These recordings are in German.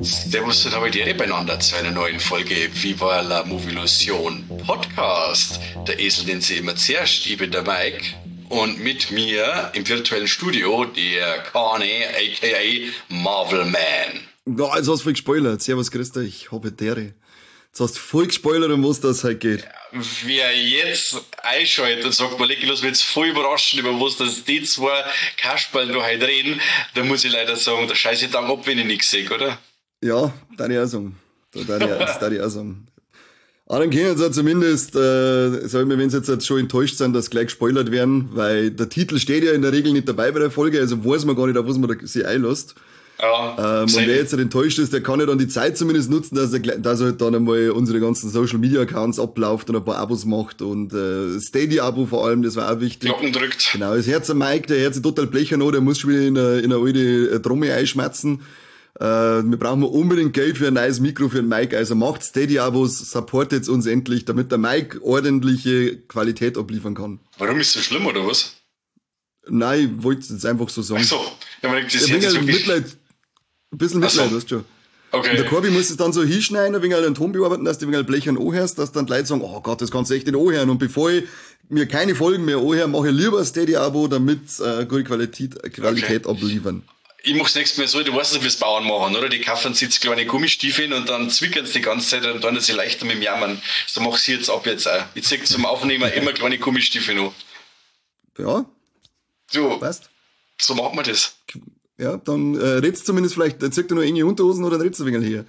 Servus und habe dir beieinander zu einer neuen Folge Viva la Movilusion Podcast. Der Esel, den sie immer zuerst, ich bin der Mike. Und mit mir im virtuellen Studio der Kane, a.k.a. Marvel Man. Ja, jetzt hast du voll gespoilert. Servus, grüß dich, Hobbit-Dere. Jetzt hast du voll gespoilert, um was das halt geht. Wer jetzt einschaltet und sagt, Malek, ich lass mich jetzt voll überraschen, über was das die zwei Kasperlen da heute reden, da muss ich leider sagen, da scheiße ich dann ab, wenn ich nichts sehe, oder? Ja, darf ich auch sagen. Das darf ich auch sagen. Aber dann können sie zumindest, sagen wir, wenn sie jetzt schon enttäuscht sind, dass gleich gespoilert werden, weil der Titel steht ja in der Regel nicht dabei bei der Folge, also weiß man gar nicht, auf was man da sich einlässt. Ja, und wer jetzt enttäuscht ist, der kann ja dann die Zeit zumindest nutzen, dass er halt dann einmal unsere ganzen Social Media Accounts abläuft und ein paar Abos macht und Steady-Abo vor allem, das war auch wichtig. Glocken drückt. Genau, das Herz am Mike, der hört sich total blechern an, der muss schon wieder in eine alte Trommel einschmerzen. Wir brauchen unbedingt Geld für ein neues Mikro für den Mike, also macht Steady-Abos, supportet uns endlich, damit der Mike ordentliche Qualität abliefern kann. Warum ist das so schlimm, oder was? Nein, ich wollte es jetzt einfach so sagen. Ach so, ja, man denkt, das ja, jetzt wirklich... Ein bisschen Mitleid, so. weißt du schon. Okay. Und der Corby muss es dann so hinschneiden, ein wenig den Ton bearbeiten, dass du ein wenig Blechern anhörst, dass dann die Leute sagen, oh Gott, das kannst du echt nicht anhören. Und bevor ich mir keine Folgen mehr anhöre, mache ich lieber ein Steady-Abo, damit gute Qualität abliefern. Ich mach's nächstes Mal so, du weißt es, wie es Bauern machen, oder? Die kaufen sich jetzt kleine Gummistiefel und dann zwickern sie die ganze Zeit und dann ist sie leichter mit dem Jammern. So mach ich jetzt ab jetzt auch. Ich zieh zum Aufnehmen immer kleine Gummistiefel noch. Ja. So. Passt. So macht man das. Ja, dann redst du zumindest vielleicht, zieht du noch enge Unterhosen oder dann redst du ein wenig hier.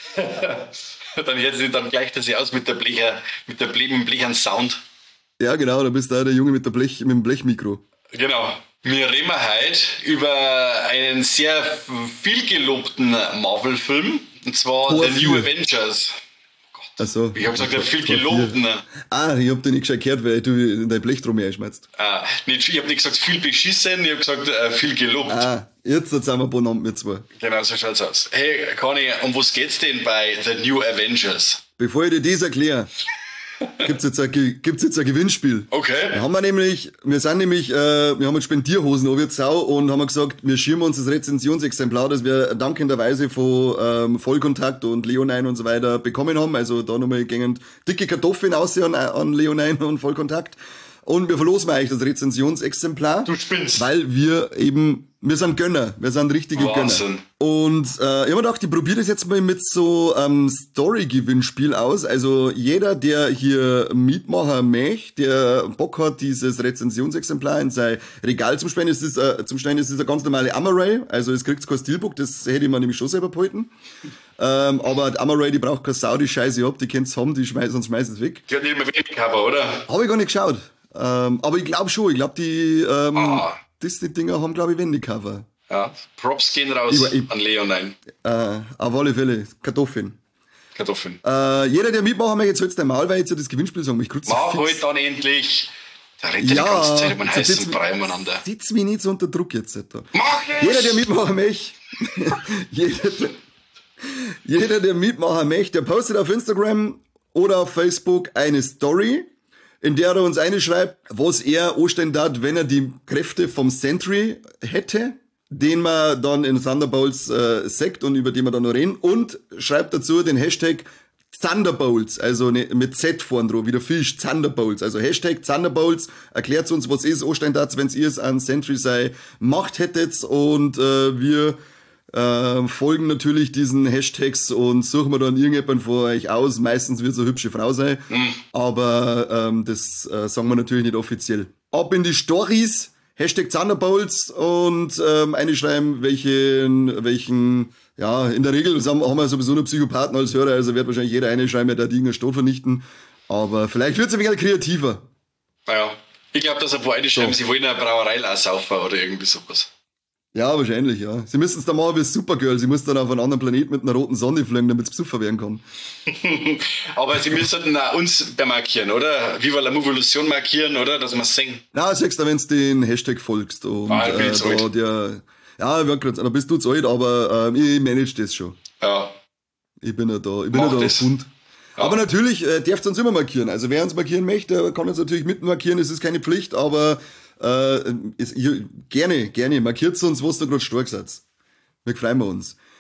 Dann gleicht er sich aus mit dem blechern Sound. Ja, genau, da bist du auch der Junge mit dem Blechmikro. Genau. Wir reden heute über einen sehr viel gelobten Marvel-Film, und zwar The New Avengers. Ach so. Ich hab gesagt, der viel gelobten. Ich hab dir nicht gescheit gehört, weil du in dein Blechstrom einschmeißt. Ich hab nicht gesagt viel beschissen, ich hab gesagt viel gelobt. Jetzt sind wir bonannt mit zwei. Genau, so schaut's aus. Hey, Conny, um was geht's denn bei The New Avengers? Bevor ich dir das erkläre, gibt's jetzt ein Gewinnspiel. Okay. Wir haben jetzt Spendierhosen ob jetzt Sau und haben gesagt, wir schirmen uns das Rezensionsexemplar, das wir dankenderweise von Vollkontakt und Leonine und so weiter bekommen haben. Also da nochmal gängend dicke Kartoffeln aussehen an Leonine und Vollkontakt. Und wir verlosen euch das Rezensionsexemplar. Du spinnst. Weil wir sind Gönner. Wir sind richtige Wahnsinn. Gönner. Und ich habe mir gedacht, ich probiere das jetzt mal mit so Story-Gewinnspiel aus. Also jeder, der hier mitmachen möchte, der Bock hat, dieses Rezensionsexemplar in sein Regal zum Stellen, ist eine ganz normale Amaray. Also es kriegt kein Steelbook, das hätte ich mir nämlich schon selber behalten. Aber die Amaray, die braucht keine Sau, die Scheiße ab, die könnt's haben, sonst schmeißt es weg. Die hat nicht mehr wenig Cover, oder? Habe ich gar nicht geschaut. Aber ich glaube schon, die Disney-Dinger haben, glaube ich, Wendy-Cover. Ja, Props gehen raus an Leonine. Auf alle Fälle, Kartoffeln. Jeder, der mitmachen möchte, jetzt hältst dein Maul, weil jetzt ja das Gewinnspiel sagen. Mach halt dann endlich. Da redet die ganze Zeit über einen heißen Brei umeinander. Sitz mich nicht so unter Druck jetzt. Alter. Mach es! Jeder, der mitmachen möchte, der postet auf Instagram oder auf Facebook eine Story, in der er uns einschreibt, was er anstellen hat, wenn er die Kräfte vom Sentry hätte, den man dann in Thunderbolts sagt und über den wir dann noch reden, und schreibt dazu den Hashtag Thunderbolts, also mit Z vorn drauf, wie der Fisch, Thunderbolts, also Hashtag Thunderbolts, erklärt uns, was ist anstellen hat, wenn ihr es an Sentry sei Macht hättet, und wir folgen natürlich diesen Hashtags und suchen wir dann irgendjemanden von euch aus. Meistens wird es eine hübsche Frau sein, aber das sagen wir natürlich nicht offiziell. Ab in die Stories, Hashtag Thunderbolts, und einschreiben, welchen, ja, in der Regel haben wir sowieso nur Psychopathen als Hörer, also wird wahrscheinlich jeder einschreiben, der die irgendeine Stadt vernichten, aber vielleicht wird es ein wenig kreativer. Naja, ich glaube, dass ein paar einschreiben, sie wollen eine Brauerei aussaufen oder irgendwie sowas. Ja, wahrscheinlich, ja. Sie müssen es dann machen wie Supergirl. Sie muss dann auf einen anderen Planeten mit einer roten Sonne fliegen, damit es besoffen werden kann. Aber sie müssen auch uns markieren, oder? Viva la Movilusion markieren, oder? Dass wir es singen. Na, sagst du, wenn du den Hashtag folgst. Und, ich bin jetzt alt. Da bist du zu alt, aber ich manage das schon. Ja. Ich bin ja da auf Hund. Ja. Aber natürlich dürft ihr uns immer markieren. Also wer uns markieren möchte, kann uns natürlich mitmarkieren. Es ist keine Pflicht, aber gerne markiert uns, was da gerade stark seid. Wir freuen uns.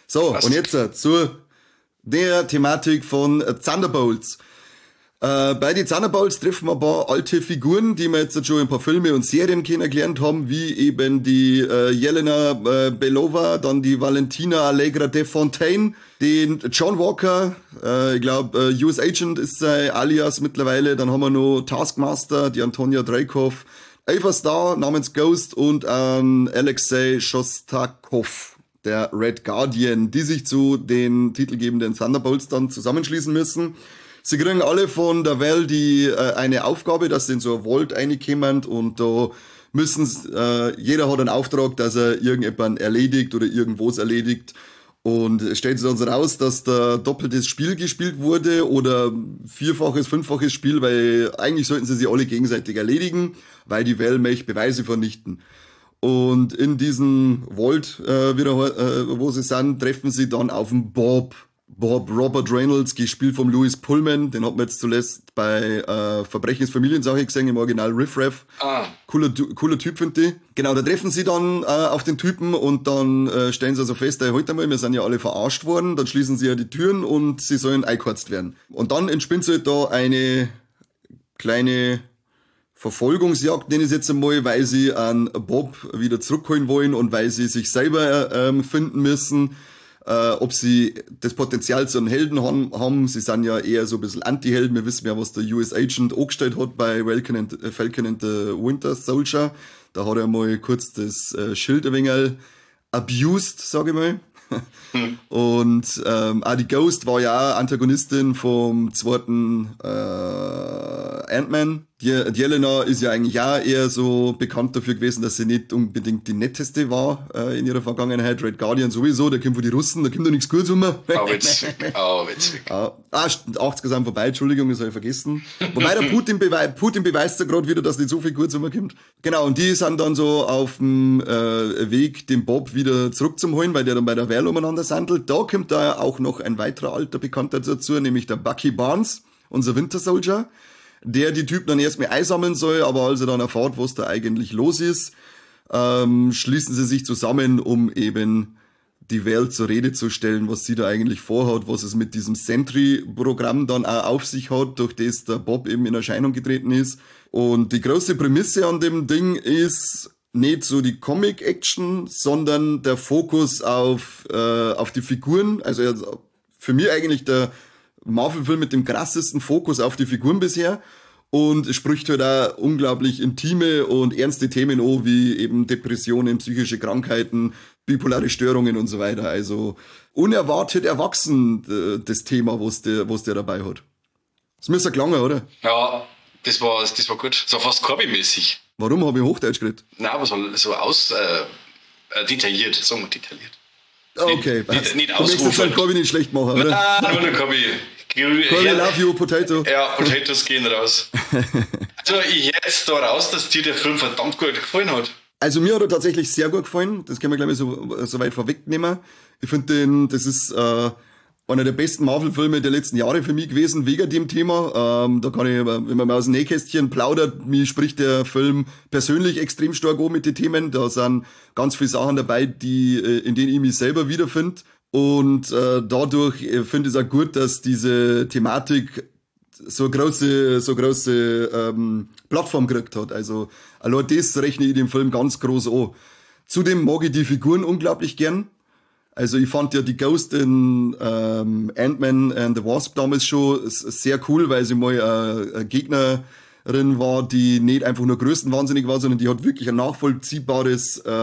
So, Passt. und jetzt zu der Thematik von Thunderbolts. Bei den Thunderbolts treffen wir ein paar alte Figuren, die wir jetzt schon in ein paar Filme und Serien kennengelernt haben, wie eben die Jelena Belova, dann die Valentina Allegra de Fontaine, den John Walker, ich glaube US Agent ist sein Alias mittlerweile, dann haben wir noch Taskmaster, die Antonia Dreykov, Ava Starr namens Ghost und Alexei Shostakov, der Red Guardian, die sich zu den titelgebenden Thunderbolts dann zusammenschließen müssen. Sie kriegen alle von der Val eine Aufgabe, dass sie in so ein Vault reinkommen und da müssen jeder hat einen Auftrag, dass er irgendjemanden erledigt oder irgendwas erledigt. Und es stellt sich dann so raus, dass da doppeltes Spiel gespielt wurde oder vierfaches, fünffaches Spiel, weil eigentlich sollten sie sich alle gegenseitig erledigen, weil die Val möchte Beweise vernichten. Und in diesem Vault, wo sie sind, treffen sie dann auf den Bob Robert Reynolds, gespielt vom Louis Pullman, den hat man jetzt zuletzt bei Verbrechensfamiliensache gesehen, im Original Riff Raff. Cooler Typ, finde ich. Genau, da treffen sie dann auf den Typen und dann stellen sie also fest, heute einmal, wir sind ja alle verarscht worden, dann schließen sie ja die Türen und sie sollen eingekürzt werden. Und dann entspinnt sich halt da eine kleine Verfolgungsjagd, nenne ich es jetzt einmal, weil sie an Bob wieder zurückholen wollen und weil sie sich selber finden müssen. Ob sie das Potenzial zu einem Helden haben. Sie sind ja eher so ein bisschen Anti-Helden. Wir wissen ja, was der US Agent angestellt hat bei Falcon and the Winter Soldier. Da hat er mal kurz das Schild ein wenig abused, sage ich mal. Und auch die Ghost war ja auch Antagonistin vom zweiten Ant-Man. Die Jelena ist ja eigentlich auch eher so bekannt dafür gewesen, dass sie nicht unbedingt die netteste war in ihrer Vergangenheit. Red Guardian sowieso, der kommt von den Russen, da kommt doch nichts Gutes um. Witzig. 80er sind vorbei, Entschuldigung, das habe ich vergessen. Wobei der Putin beweist ja gerade wieder, dass nicht so viel Gutes umkommt. Genau, und die sind dann so auf dem Weg, den Bob wieder zurückzuholen, weil der dann bei der Wehr umeinander sandelt. Da kommt da auch noch ein weiterer alter Bekannter dazu, nämlich der Bucky Barnes, unser Winter Soldier, der die Typen dann erstmal einsammeln soll, aber als er dann erfährt, was da eigentlich los ist, schließen sie sich zusammen, um eben die Welt zur Rede zu stellen, was sie da eigentlich vorhat, was es mit diesem Sentry-Programm dann auch auf sich hat, durch das der Bob eben in Erscheinung getreten ist. Und die große Prämisse an dem Ding ist nicht so die Comic-Action, sondern der Fokus auf die Figuren. Also für mich eigentlich der Marvel-Film mit dem krassesten Fokus auf die Figuren bisher und spricht halt auch unglaublich intime und ernste Themen an, wie eben Depressionen, psychische Krankheiten, bipolare Störungen und so weiter. Also unerwartet erwachsen das Thema, was der dabei hat. Das müsste klanger, oder? Ja, das war gut. So fast Corby-mäßig. Warum habe ich Hochdeutsch geredet? Nein, aber so detailliert, sagen wir detailliert. Okay, nicht du möchtest den Corby nicht schlecht machen, oder? Nein, nur der Corby. Corby, love you, Potato. Ja, Potatoes gehen raus. Also ich höre jetzt da raus, dass dir der Film verdammt gut gefallen hat. Also mir hat er tatsächlich sehr gut gefallen. Das können wir gleich mal so weit vorwegnehmen. Ich finde das ist einer der besten Marvel-Filme der letzten Jahre für mich gewesen, wegen dem Thema. Da kann ich, wenn man mal aus dem Nähkästchen plaudert, mir spricht der Film persönlich extrem stark an mit den Themen. Da sind ganz viele Sachen dabei, in denen ich mich selber wiederfinde. Und dadurch finde ich es auch gut, dass diese Thematik so große Plattform gekriegt hat. Also allein das rechne ich dem Film ganz groß an. Zudem mag ich die Figuren unglaublich gern. Also ich fand ja die Ghost in Ant-Man and the Wasp damals schon sehr cool, weil sie mal eine Gegnerin war, die nicht einfach nur größenwahnsinnig war, sondern die hat wirklich ein nachvollziehbaren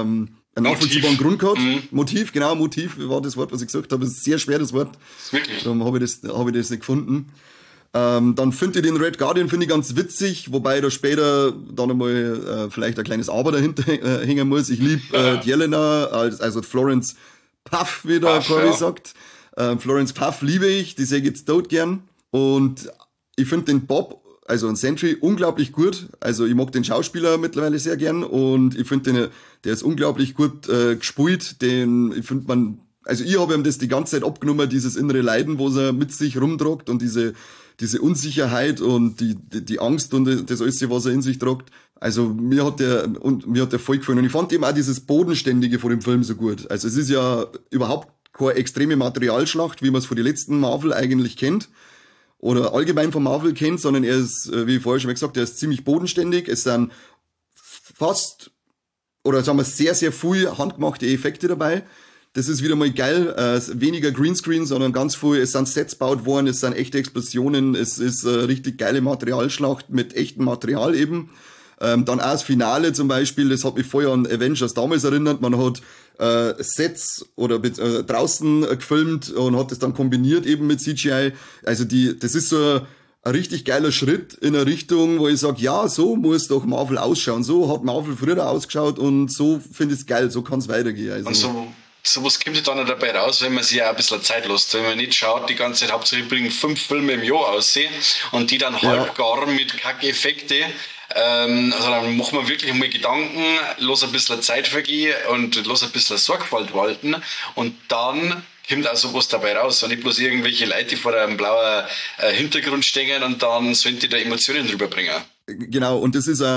Grund gehabt. Motiv war das Wort, was ich gesagt habe. Das ist ein sehr schweres Wort. Wirklich? Darum habe ich das nicht gefunden. Dann finde ich den Red Guardian ganz witzig, wobei da später dann einmal vielleicht ein kleines Aber dahinter hängen muss. Ich liebe Jelena, also Florence Puff, wie der Corey sagt. Florence Puff liebe ich, die sehe ich jetzt tot gern. Und ich finde den Bob, also ein Sentry, unglaublich gut. Also ich mag den Schauspieler mittlerweile sehr gern und ich finde der ist unglaublich gut gespielt. Ich habe ihm das die ganze Zeit abgenommen, dieses innere Leiden, wo er mit sich rumtragt und diese Unsicherheit und die Angst und das alles, was er in sich tragt. Also mir hat der voll gefallen. Und ich fand eben auch dieses Bodenständige von dem Film so gut. Also es ist ja überhaupt keine extreme Materialschlacht, wie man es von den letzten Marvel eigentlich kennt. Oder allgemein von Marvel kennt, sondern er ist, wie ich vorher schon mal gesagt, er ist ziemlich bodenständig. Es sind fast, oder sagen wir, sehr, sehr viel handgemachte Effekte dabei. Das ist wieder mal geil. Weniger Greenscreen, sondern ganz viel, es sind Sets gebaut worden, es sind echte Explosionen, es ist richtig geile Materialschlacht mit echtem Material eben. Dann auch das Finale zum Beispiel, das hat mich vorher an Avengers damals erinnert. Man hat Sets oder draußen gefilmt und hat das dann kombiniert eben mit CGI. Also das ist so ein richtig geiler Schritt in eine Richtung, wo ich sage, ja, so muss doch Marvel ausschauen. So hat Marvel früher ausgeschaut und so finde ich es geil, so kann es weitergehen. Also. Und sowas kommt ja dann dabei raus, wenn man sich auch ein bisschen Zeit lässt. Wenn man nicht schaut, die ganze Zeit hauptsächlich bringen 5 Filme im Jahr aussehen und die dann halbgar mit Kack-Effekte. Also dann machen wir wirklich mal Gedanken, los ein bisschen Zeit vergehen und los ein bisschen Sorgfalt walten und dann kommt auch sowas dabei raus und nicht bloß irgendwelche Leute, die vor einem blauen Hintergrund stehen und dann sollen die da Emotionen drüber bringen. Genau, und das ist auch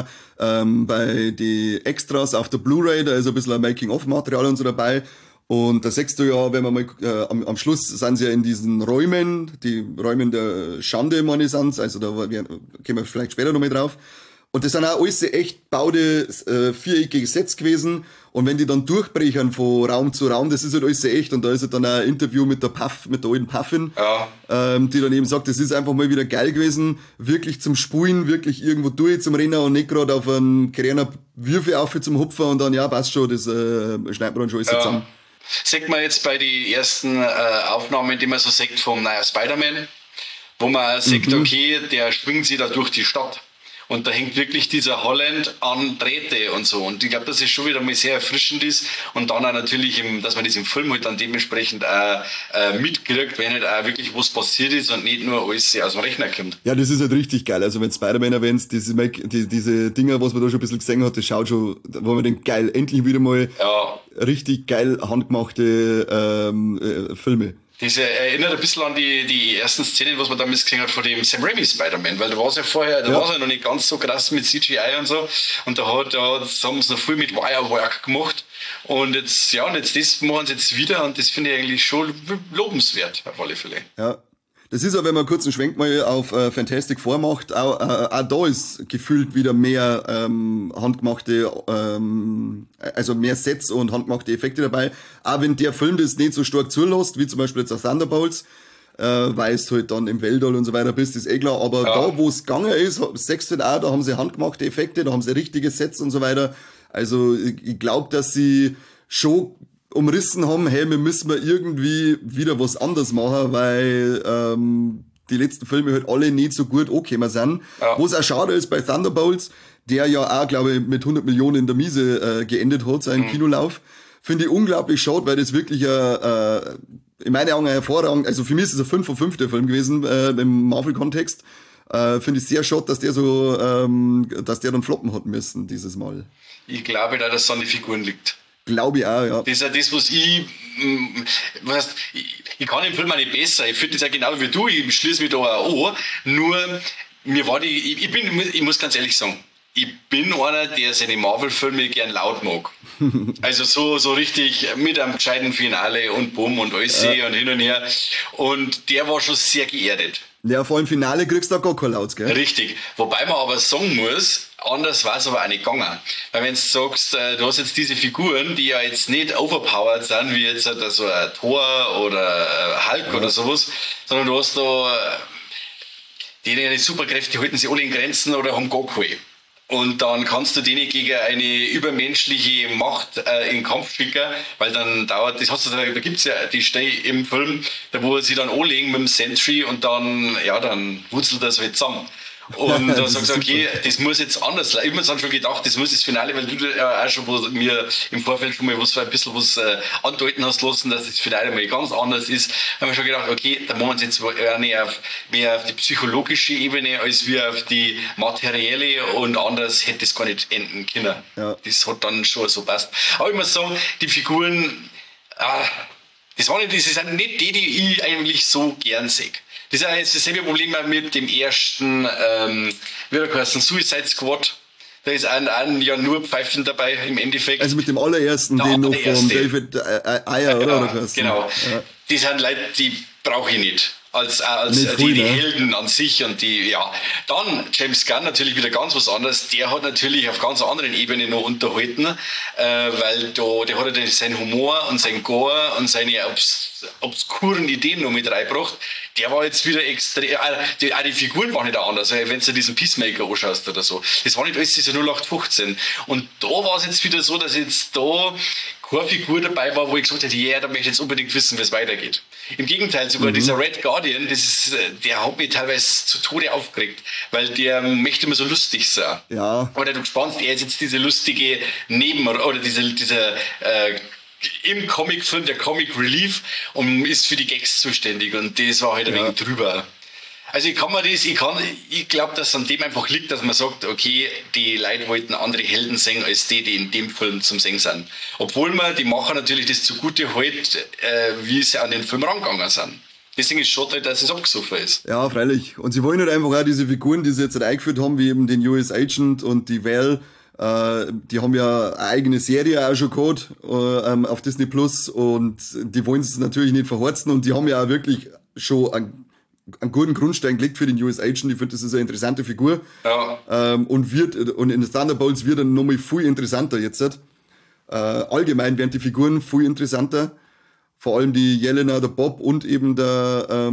bei die Extras auf der Blu-ray, da ist ein bisschen ein Making-of-Material und so dabei. Und da siehst du ja, wenn man mal am Schluss sind sie ja in diesen Räumen, die Räumen der Schande, meine ich, sind's, also da kommen wir vielleicht später noch mal drauf. Und das sind auch alles echt baute, viereckige Sets gewesen. Und wenn die dann durchbrechen von Raum zu Raum, das ist halt alles echt. Und da ist halt dann auch ein Interview mit der alten Puffin, die dann eben sagt, das ist einfach mal wieder geil gewesen, wirklich zum Spulen, wirklich irgendwo durch zum Rennen und nicht gerade auf einen kleinen Würfel auf zum Hupfen und dann, ja, passt schon, das schneiden wir dann schon alles zusammen. Sieht man jetzt bei den ersten Aufnahmen, die man so sieht vom neuen Spider-Man, wo man sieht, okay, der schwingt sich da durch die Stadt. Und da hängt wirklich dieser Holland an Drähte und so. Und ich glaube, dass es schon wieder mal sehr erfrischend ist. Und dann auch natürlich, dass man das im Film halt dann dementsprechend auch mitkriegt, wenn halt auch wirklich was passiert ist und nicht nur alles aus dem Rechner kommt. Ja, das ist halt richtig geil. Also wenn Spider-Man erwähnt, diese Dinger, was man da schon ein bisschen gesehen hat, das schaut schon, wo man denkt, geil, endlich wieder mal richtig geil handgemachte Filme. Diese erinnert ein bisschen an die ersten Szenen, was man damals gesehen hat von dem Sam Raimi Spider-Man, weil da war es ja vorher, da war es ja noch nicht ganz so krass mit CGI und so und da haben sie noch viel mit Wirework gemacht und jetzt das machen sie jetzt wieder und das finde ich eigentlich schon lobenswert auf alle Fälle. Ja. Das ist ja, wenn man kurz einen Schwenk mal auf Fantastic Four macht, auch da ist gefühlt wieder mehr handgemachte, also mehr Sets und handgemachte Effekte dabei. Auch wenn der Film das nicht so stark zulässt, wie zum Beispiel jetzt auf Thunderbolts, weil es halt dann im Weltall und so weiter bist, ist eh klar. Aber da, wo es gegangen ist, sechst du auch, da haben sie handgemachte Effekte, da haben sie richtige Sets und so weiter. Also ich glaube, dass sie schon umrissen haben, hey, wir müssen mal irgendwie wieder was anderes machen, weil die letzten Filme halt alle nicht so gut angekommen sind. Wo es auch schade ist bei Thunderbolts, der ja auch, glaube ich, mit 100 Millionen in der Miese geendet hat, seinen Kinolauf. Finde ich unglaublich schade, weil das wirklich in meinen Augen hervorragend, also für mich ist es ein 5 von 5 der Film gewesen im Marvel-Kontext. Finde ich sehr schade, dass der so, dass der dann floppen hat müssen dieses Mal. Ich glaube da, dass es an die Figuren liegt. Glaube ich auch, ja. Das ist ja das, was ich kann den Film auch nicht besser. Ich finde das ja genau wie du, ich schließe mich da auch an. Nur, mir war ich muss ganz ehrlich sagen, ich bin einer, der seine Marvel-Filme gern laut mag. Also so richtig mit einem gescheiten Finale und Bumm und alles und hin und her. Und der war schon sehr geerdet. Ja, vor allem Finale kriegst du auch gar kein Laut, gell? Richtig. Wobei man aber sagen muss, anders war es aber auch nicht gegangen. Weil wenn du sagst, du hast jetzt diese Figuren, die ja jetzt nicht overpowered sind, wie jetzt so ein Thor oder Hulk oder sowas, sondern du hast da die Superkräfte, die halten sich alle in Grenzen oder haben gar keine. Und dann kannst du denen gegen eine übermenschliche Macht in den Kampf schicken, weil dann dauert, da gibt's ja die Stelle im Film, da wo sie dann anlegen mit dem Sentry und dann wurzelt das halt zusammen. Und dann sagst du, okay, das muss jetzt anders sein. Ich habe mir dann schon gedacht, das muss das Finale, weil du ja auch schon mir im Vorfeld schon mal ein bisschen was andeuten hast lassen, dass das Finale mal ganz anders ist. Da haben wir schon gedacht, okay, da machen wir jetzt mehr auf die psychologische Ebene als wir auf die materielle und anders hätte es gar nicht enden können. Ja. Das hat dann schon so passt. Aber ich muss sagen, die Figuren, das sind nicht die ich eigentlich so gern sehe. Das ist ja jetzt dasselbe Problem mit dem ersten, wie der heißt, Suicide Squad. Da ist ja nur Pfeifen dabei im Endeffekt. Also mit dem allerersten, den noch von David Ayer, oder was? Genau. Ja. Die sind Leute, die brauche ich nicht. Als die Helden an sich und die, ja. Dann James Gunn natürlich wieder ganz was anderes. Der hat natürlich auf ganz anderen Ebenen noch unterhalten, weil der hat ja seinen Humor und sein Gore und seine obskuren Ideen noch mit reingebracht. Der war jetzt wieder extrem, auch die Figuren waren nicht anders, wenn du diesen Peacemaker anschaust oder so. Das war nicht alles diese 0815. Und da war es jetzt wieder so, dass jetzt da keine Figur dabei war, wo ich gesagt hätte, da möchte ich jetzt unbedingt wissen, wie es weitergeht. Im Gegenteil, sogar dieser Red Guardian, der hat mich teilweise zu Tode aufgeregt, weil der möchte immer so lustig sein. Ja. Oder du spannst, er ist jetzt diese lustige oder dieser im Comicfilm, der Comic Relief, und ist für die Gags zuständig, und das war halt ein wenig drüber. Also ich glaube, dass es an dem einfach liegt, dass man sagt, okay, die Leute wollten andere Helden sehen, als die in dem Film zum Singen sind. Obwohl man die Macher natürlich das zugute hält, wie sie an den Film rangegangen sind. Deswegen ist es schade, dass es abgesoffen ist. Ja, freilich. Und sie wollen halt einfach auch diese Figuren, die sie jetzt halt eingeführt haben, wie eben den US Agent und die Val, die haben ja eine eigene Serie auch schon gehabt auf Disney Plus, und die wollen es natürlich nicht verhorzen, und die haben ja auch wirklich schon einen guten Grundstein gelegt für den US Agent. Ich finde, das ist eine interessante Figur. Ja. Und in den Thunderbolts wird dann nochmal viel interessanter jetzt. Allgemein werden die Figuren viel interessanter. Vor allem die Jelena, der Bob und eben der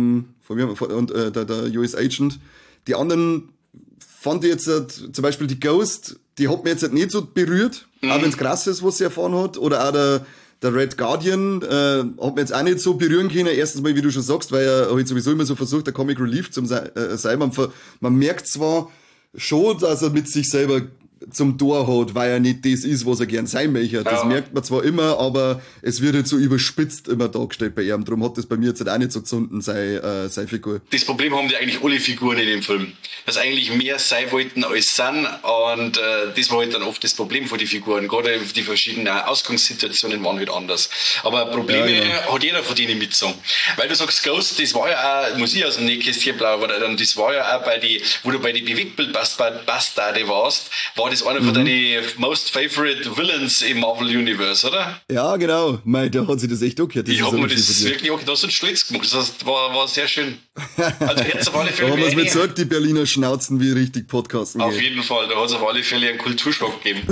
US Agent. Die anderen fand ich jetzt zum Beispiel die Ghost, die hat mir jetzt nicht so berührt, auch wenn es krass ist, was sie erfahren hat. Oder auch der Red Guardian hat mir jetzt auch nicht so berühren können. Erstens mal, wie du schon sagst, weil er halt sowieso immer so versucht, der Comic Relief zu sein. Man merkt zwar schon, dass er mit sich selber zum Tor hat, weil er nicht das ist, was er gern sein möchte. Das merkt man zwar immer, aber es wird halt so überspitzt immer dargestellt bei ihm. Darum hat das bei mir jetzt halt auch nicht so gezunden, seine Figur. Das Problem haben die eigentlich alle Figuren in dem Film. Dass eigentlich mehr sein wollten als sind, und das war halt dann oft das Problem von den Figuren. Gerade die verschiedenen Ausgangssituationen waren halt anders. Aber Probleme hat jeder von denen mitgezogen. Weil du sagst, Ghost, das war ja auch, muss ich aus dem Nähkästchen plaudern, das war ja auch wo du bei den Bewegtbildbastarde warst, war das einer von deinen most favorite Villains im Marvel Universe, oder? Ja, genau. Da hat sich das echt angehört. Ich habe mir das wirklich auch da so stolz gemacht. Das war sehr schön. Also jetzt auf alle Fälle. Da haben wir es mit gesagt, die Berliner Schnauzen, wie richtig Podcasten Auf jeden Fall, da hat es auf alle Fälle einen Kulturschock gegeben.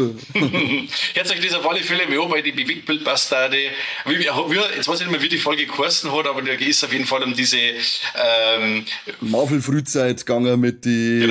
Jetzt euch das auf alle Fälle mehr bei die Bewegtbildbastarde. Jetzt weiß ich nicht mehr, wie die Folge geheißen hat, aber da geht es auf jeden Fall um diese Marvel-Frühzeit gegangen mit die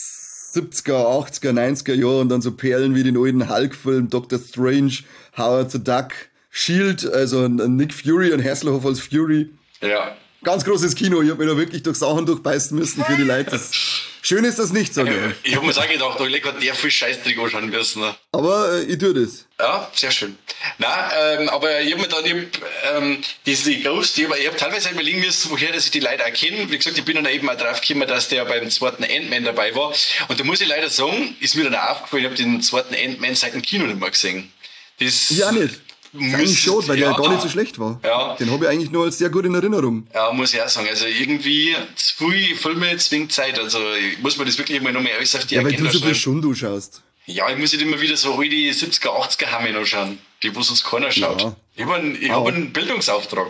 70er, 80er, 90er Jahre, und dann so Perlen wie den alten Hulk-Film, Doctor Strange, Howard the Duck, Shield, also Nick Fury und Hasselhoff als Fury. Ja. Ganz großes Kino. Ich habe mir da wirklich durch Sachen durchbeißen müssen für die Leute. Schön ist das nicht, sage ich. Ich habe mir auch gedacht, da hat der viel Scheißdreck anschauen müssen. Ne? Aber ich tue das. Ja, sehr schön. Nein, aber ich habe mir dann diese Ghost, ich habe teilweise überlegen müssen, woher dass ich die Leute auch kenne. Wie gesagt, ich bin dann eben auch drauf gekommen, dass der beim zweiten Ant-Man dabei war. Und da muss ich leider sagen, ist mir dann auch aufgefallen, ich habe den zweiten Ant-Man seit dem Kino nicht mehr gesehen. Ja, nicht. Eigentlich schon, weil der ja gar nicht so schlecht war. Ja. Den habe ich eigentlich nur als sehr gut in Erinnerung. Ja, muss ich auch sagen. Also irgendwie zu viele Filme zwingt Zeit. Also muss man das wirklich immer noch mehr alles auf die Agenda schreiben. Ja, weil du so viel Schundu schaust. Ja, ich muss nicht immer wieder so alte 70er, 80er Hamme anschauen, die wo sonst keiner schaut. Ja. Ich hab einen Bildungsauftrag.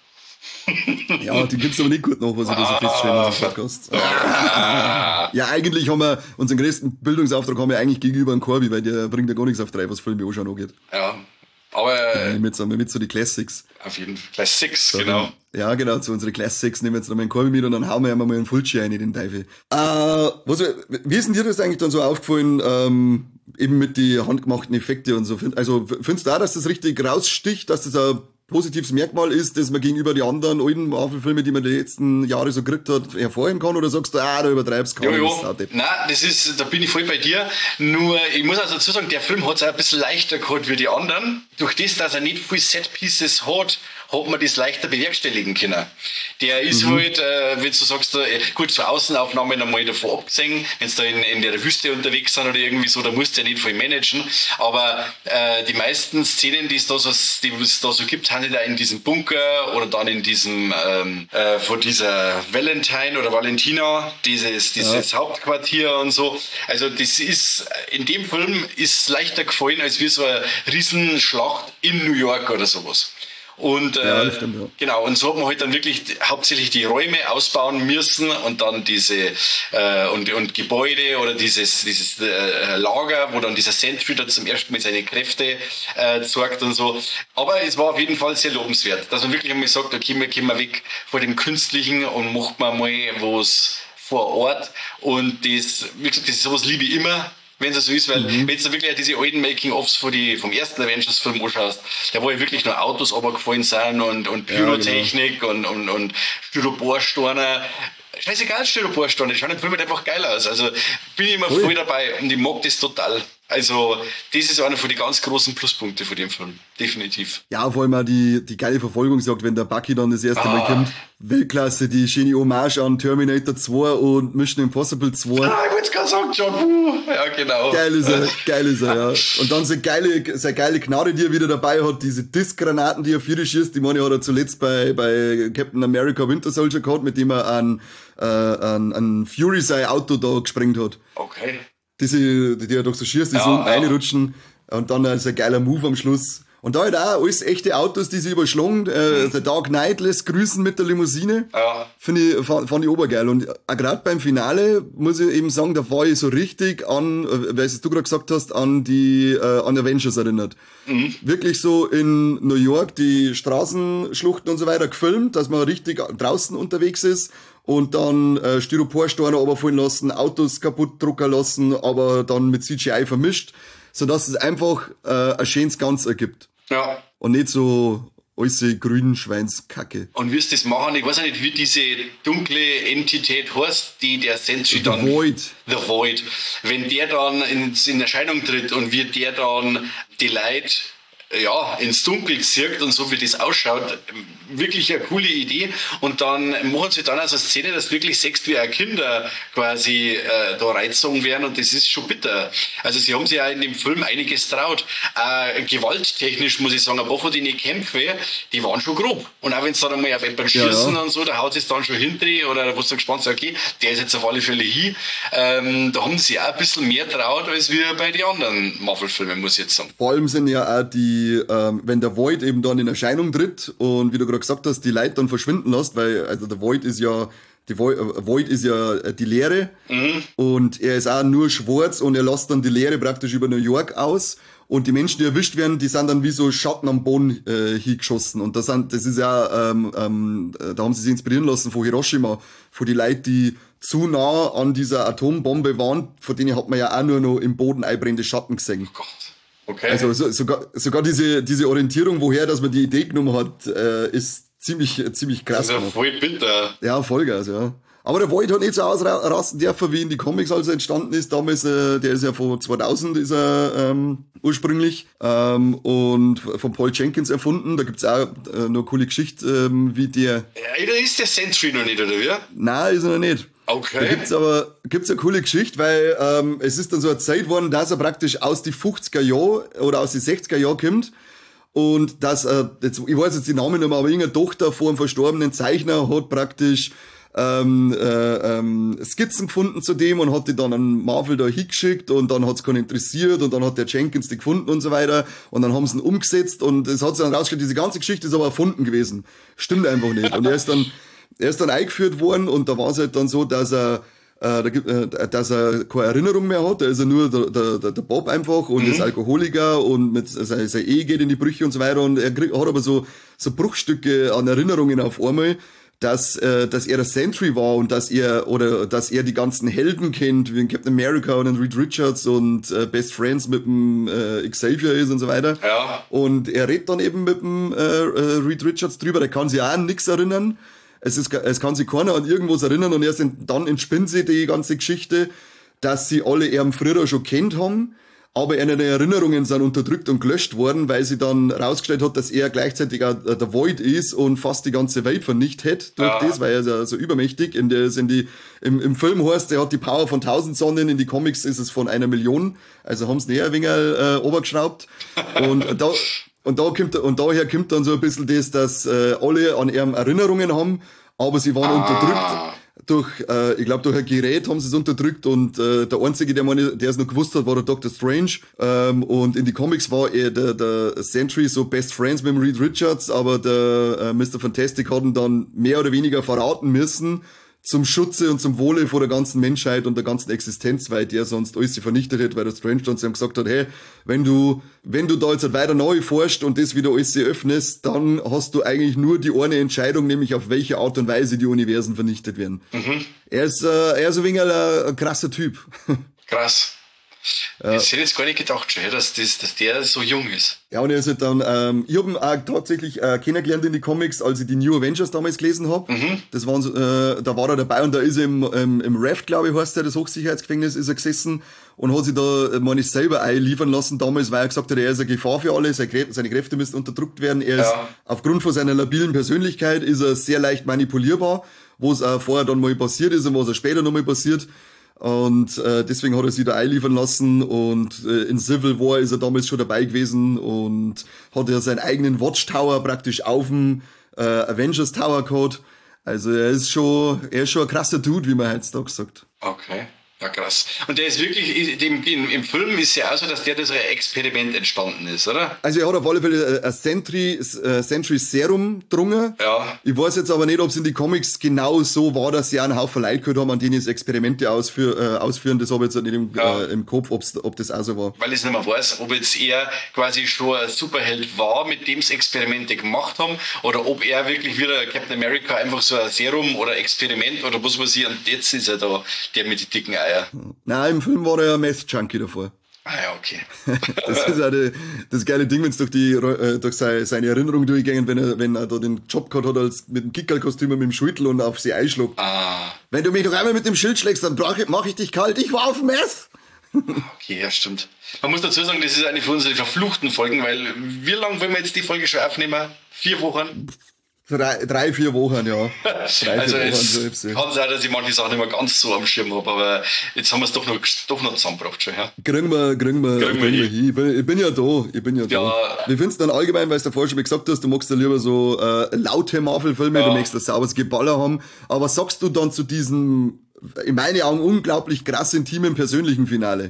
Ja, die gibt's aber nicht gut noch, was ich da so feststellen in diesem Podcast. Ja, eigentlich haben wir unseren größten Bildungsauftrag eigentlich gegenüber einem Corby, weil der bringt ja gar nichts auf drei, was Filme anschauen angeht. Ja. Aber mit so die Classics. Auf jeden Fall. Classics, so, genau. Ja, genau, zu unseren Classics nehmen wir jetzt noch mal einen Korbi mit, und dann hauen wir ja mal einen Fulci rein in den Teufel. Wie ist denn dir das eigentlich dann so aufgefallen, eben mit die handgemachten Effekte und so? Also findest du auch, dass das richtig raussticht, dass das ein positives Merkmal ist, dass man gegenüber die anderen alten Marvel-Filme, die man die letzten Jahre so gekriegt hat, hervorheben kann? Oder sagst du, da übertreibst du? Nein, da bin ich voll bei dir. Nur, ich muss also dazu sagen, der Film hat es auch ein bisschen leichter gehabt wie die anderen. Durch das, dass er nicht viel Set-Pieces hat man das leichter bewerkstelligen können. Der ist halt, wenn du sagst, gut, so Außenaufnahmen einmal davor abgesehen, wenn du da in der Wüste unterwegs sind oder irgendwie so, da musst du ja nicht viel managen. Aber die meisten Szenen, die es da so gibt, haben die da in diesem Bunker oder dann in diesem, von dieser Valentine oder Valentina, dieses Hauptquartier und so. Also das ist, in dem Film ist leichter gefallen, als wie so eine Riesenschlacht in New York oder sowas. Und stimmt, ja. genau, und so hat man halt dann wirklich hauptsächlich die Räume ausbauen müssen und dann diese und Gebäude oder dieses Lager, wo dann dieser Sentry da zum ersten Mal seine Kräfte zeigt und so. Aber es war auf jeden Fall sehr lobenswert, dass man wirklich einmal sagt, okay, wir gehen mal weg von dem Künstlichen und macht man mal was vor Ort. Und das, wie gesagt, sowas liebe ich immer, wenn es so ist, weil wenn du wirklich diese alten Making-ofs vom ersten Avengers-Film anschaust, da wo ja wirklich nur Autos runtergefallen sind und Pyrotechnik und Styroporsteine. Scheißegal, Styroporsteine, die schauen im Film halt einfach geil aus. Also bin ich immer voll dabei und ich mag das total. Also das ist einer von den ganz großen Pluspunkten von dem Film, definitiv. Ja, vor allem auch die geile Verfolgungsjagd, wenn der Bucky dann das erste Mal kommt. Weltklasse, die schöne Hommage an Terminator 2 und Mission Impossible 2. Ich wollte es gerade sagen, John Woo. Ja, genau. Geil ist er, ja. Und dann seine geile Knarre, die er wieder dabei hat, diese Diskgranaten, die er für die schießt, die meine hat er zuletzt bei Captain America Winter Soldier gehabt, mit dem er an Fury sein Auto da gesprengt hat. Okay. Die er doch so schießt, die so reinrutschen und dann ist ein geiler Move am Schluss. Und da halt auch alles echte Autos, die sich überschlagen. Der Dark Knight lässt grüßen mit der Limousine. Ja. Fand ich obergeil. Und auch gerade beim Finale muss ich eben sagen, da war ich so richtig an, weil du gerade gesagt hast, an Avengers erinnert. Wirklich so in New York die Straßenschluchten und so weiter gefilmt, dass man richtig draußen unterwegs ist. Und dann Styroporsteine runterfallen lassen, Autos kaputt drucken lassen, aber dann mit CGI vermischt, sodass es einfach ein schönes Ganze ergibt. Ja. Und nicht so alles grünen Schweinskacke. Und wirst das machen, ich weiß nicht, wie diese dunkle Entität heißt, die der Sentry dann... The Void. The Void. Wenn der dann in Erscheinung tritt und wie der dann die Leute ins Dunkel zirkt und so wie das ausschaut, wirklich eine coole Idee. Und dann machen sie dann also eine Szene, dass wirklich siehst, wie Kinder quasi da reingezogen werden und das ist schon bitter. Also sie haben sich ja in dem Film einiges traut. Gewalttechnisch muss ich sagen, ein paar von den Kämpfen, die waren schon grob. Und auch wenn es dann einmal auf jemanden schießen und so, da haut es dann schon hinter oder wo du gespannt sagst, okay, der ist jetzt auf alle Fälle hin. Da haben sie auch ein bisschen mehr traut als wir bei den anderen Marvel-Filmen, muss ich jetzt sagen. Vor allem sind ja auch wenn der Void eben dann in Erscheinung tritt und wie du gerade gesagt hast, die Leute dann verschwinden lässt, weil also der Void ist ja die Leere und er ist auch nur schwarz und er lässt dann die Leere praktisch über New York aus und die Menschen, die erwischt werden, die sind dann wie so Schatten am Boden hingeschossen und das ist ja da haben sie sich inspirieren lassen von Hiroshima, von die Leute, die zu nah an dieser Atombombe waren, von denen hat man ja auch nur noch im Boden einbrennende Schatten gesehen. Oh Gott. Okay. Also sogar diese Orientierung, woher dass man die Idee genommen hat, ist ziemlich krass. Das ist ja voll bitter. Ja, Vollgas, ja. Aber der Void hat nicht so ausrasten dürfen, wie in die Comics, als er entstanden ist. Damals, der ist ja von 2000 ist er ursprünglich und von Paul Jenkins erfunden. Da gibt's auch noch eine coole Geschichte, wie der... Ja, da ist der Sentry noch nicht, oder wie? Nein, ist er noch nicht. Okay. Da gibt's eine coole Geschichte, weil es ist dann so eine Zeit geworden, dass er praktisch aus die 50er Jahren oder aus die 60er Jahren kommt und dass ich weiß jetzt die Namen nicht mehr, aber irgendeine Tochter von einem verstorbenen Zeichner hat praktisch Skizzen gefunden zu dem und hat die dann an Marvel da hingeschickt und dann hat's keinen interessiert und dann hat der Jenkins die gefunden und so weiter und dann haben sie ihn umgesetzt und es hat sich dann rausgestellt, diese ganze Geschichte ist aber erfunden gewesen. Stimmt einfach nicht. Und er ist dann eingeführt worden und da war es halt dann so, dass er keine Erinnerung mehr hat, da ist er nur der Bob einfach und ist Alkoholiker und mit seine Ehe geht in die Brüche und so weiter und er hat aber so Bruchstücke an Erinnerungen auf einmal, dass er der Sentry war und dass er die ganzen Helden kennt, wie Captain America und Reed Richards und Best Friends mit dem Xavier ist und so weiter. Ja. Und er redet dann eben mit dem Reed Richards drüber, der kann sich auch an nichts erinnern. Es kann sich keiner an irgendwas erinnern und erst dann entspinnt sich die ganze Geschichte, dass sie alle ihren früher schon kennt haben, aber ihre Erinnerungen sind unterdrückt und gelöscht worden, weil sie dann rausgestellt hat, dass er gleichzeitig auch der Void ist und fast die ganze Welt vernichtet hat durch das, weil er ist ja so übermächtig. Im Film heißt, er hat die Power von 1000 Sonnen, in die Comics ist es von 1 Million, also haben sie näher ein wenig obergeschraubt. Und Und daher kommt dann so ein bisschen das, dass alle an ihren Erinnerungen haben, aber sie waren unterdrückt. Ich glaube, durch ein Gerät haben sie es unterdrückt und der Einzige, der es noch gewusst hat, war der Dr. Strange. Und in die Comics war er der Sentry so Best Friends mit dem Reed Richards, aber der Mr. Fantastic hat ihn dann mehr oder weniger verraten müssen zum Schutze und zum Wohle vor der ganzen Menschheit und der ganzen Existenz, weil der sonst alles vernichtet hätte, weil der Strange dann zu ihm gesagt hat, hey, wenn du da jetzt halt weiter neu forschst und das wieder alles öffnest, dann hast du eigentlich nur die eine Entscheidung, nämlich auf welche Art und Weise die Universen vernichtet werden. Mhm. Er ist ein wenig ein krasser Typ. Krass. Ich hätte jetzt gar nicht gedacht schon, dass der so jung ist. Ja, und er ist halt dann, ich habe ihn auch tatsächlich kennengelernt in die Comics, als ich die New Avengers damals gelesen habe. Mhm. Das waren, da war er dabei und da ist er im Raft, glaube ich, heißt der, das Hochsicherheitsgefängnis, ist er gesessen und hat sich da, meine ich, selber einliefern lassen damals, weil er gesagt hat, er ist eine Gefahr für alle, seine Kräfte müssen unterdrückt werden. Er ist, aufgrund von seiner labilen Persönlichkeit, ist er sehr leicht manipulierbar, wo es auch vorher dann mal passiert ist und was er später nochmal passiert. Und deswegen hat er sich da einliefern lassen und in Civil War ist er damals schon dabei gewesen und hat ja seinen eigenen Watchtower praktisch auf dem Avengers Tower gehabt. Also er ist schon ein krasser Dude, wie man heutzutage sagt. Okay. Ja, krass. Und der ist wirklich, im Film ist ja auch so, dass das ein Experiment entstanden ist, oder? Also er hat auf alle Fälle ein Sentry Serum drungen. Ja. Ich weiß jetzt aber nicht, ob es in die Comics genau so war, dass sie auch einen Haufen Leute gehört haben, an denen es Experimente ausführen. Das habe ich jetzt nicht im Kopf, ob das auch so war. Weil ich nicht mehr weiß, ob jetzt er quasi schon ein Superheld war, mit dem sie Experimente gemacht haben, oder ob er wirklich wieder Captain America einfach so ein Serum oder Experiment, oder muss man sich, und jetzt ist er da, der mit den dicken Eier. Nein, im Film war er ja Meth-Junkie davor. Ah ja, okay. Das ist auch das geile Ding, wenn es durch seine Erinnerung durchgehen, wenn er da den Job gehabt hat als mit dem Kickerl-Kostüm und mit dem Schüttel und auf sie einschlägt. Wenn du mich doch einmal mit dem Schild schlägst, dann mach ich dich kalt. Ich war auf Meth. Okay, ja, stimmt. Man muss dazu sagen, das ist eine von unseren verfluchten Folgen, weil wie lange wollen wir jetzt die Folge schon aufnehmen? 4 Wochen? 3-4 Wochen, ja. Also jetzt kann es sein, dass ich manche Sachen nicht mehr ganz so am Schirm habe, aber jetzt haben wir es doch noch zusammengebracht schon, ja. Kriegen wir hin. Ich bin ja da. Wie findest du dann allgemein, weil du vorher schon gesagt hast, du magst ja lieber so laute Marvel-Filme, du möchtest das sauberes Geballer haben, aber was sagst du dann zu diesem, in meinen Augen, unglaublich krass intimen persönlichen Finale?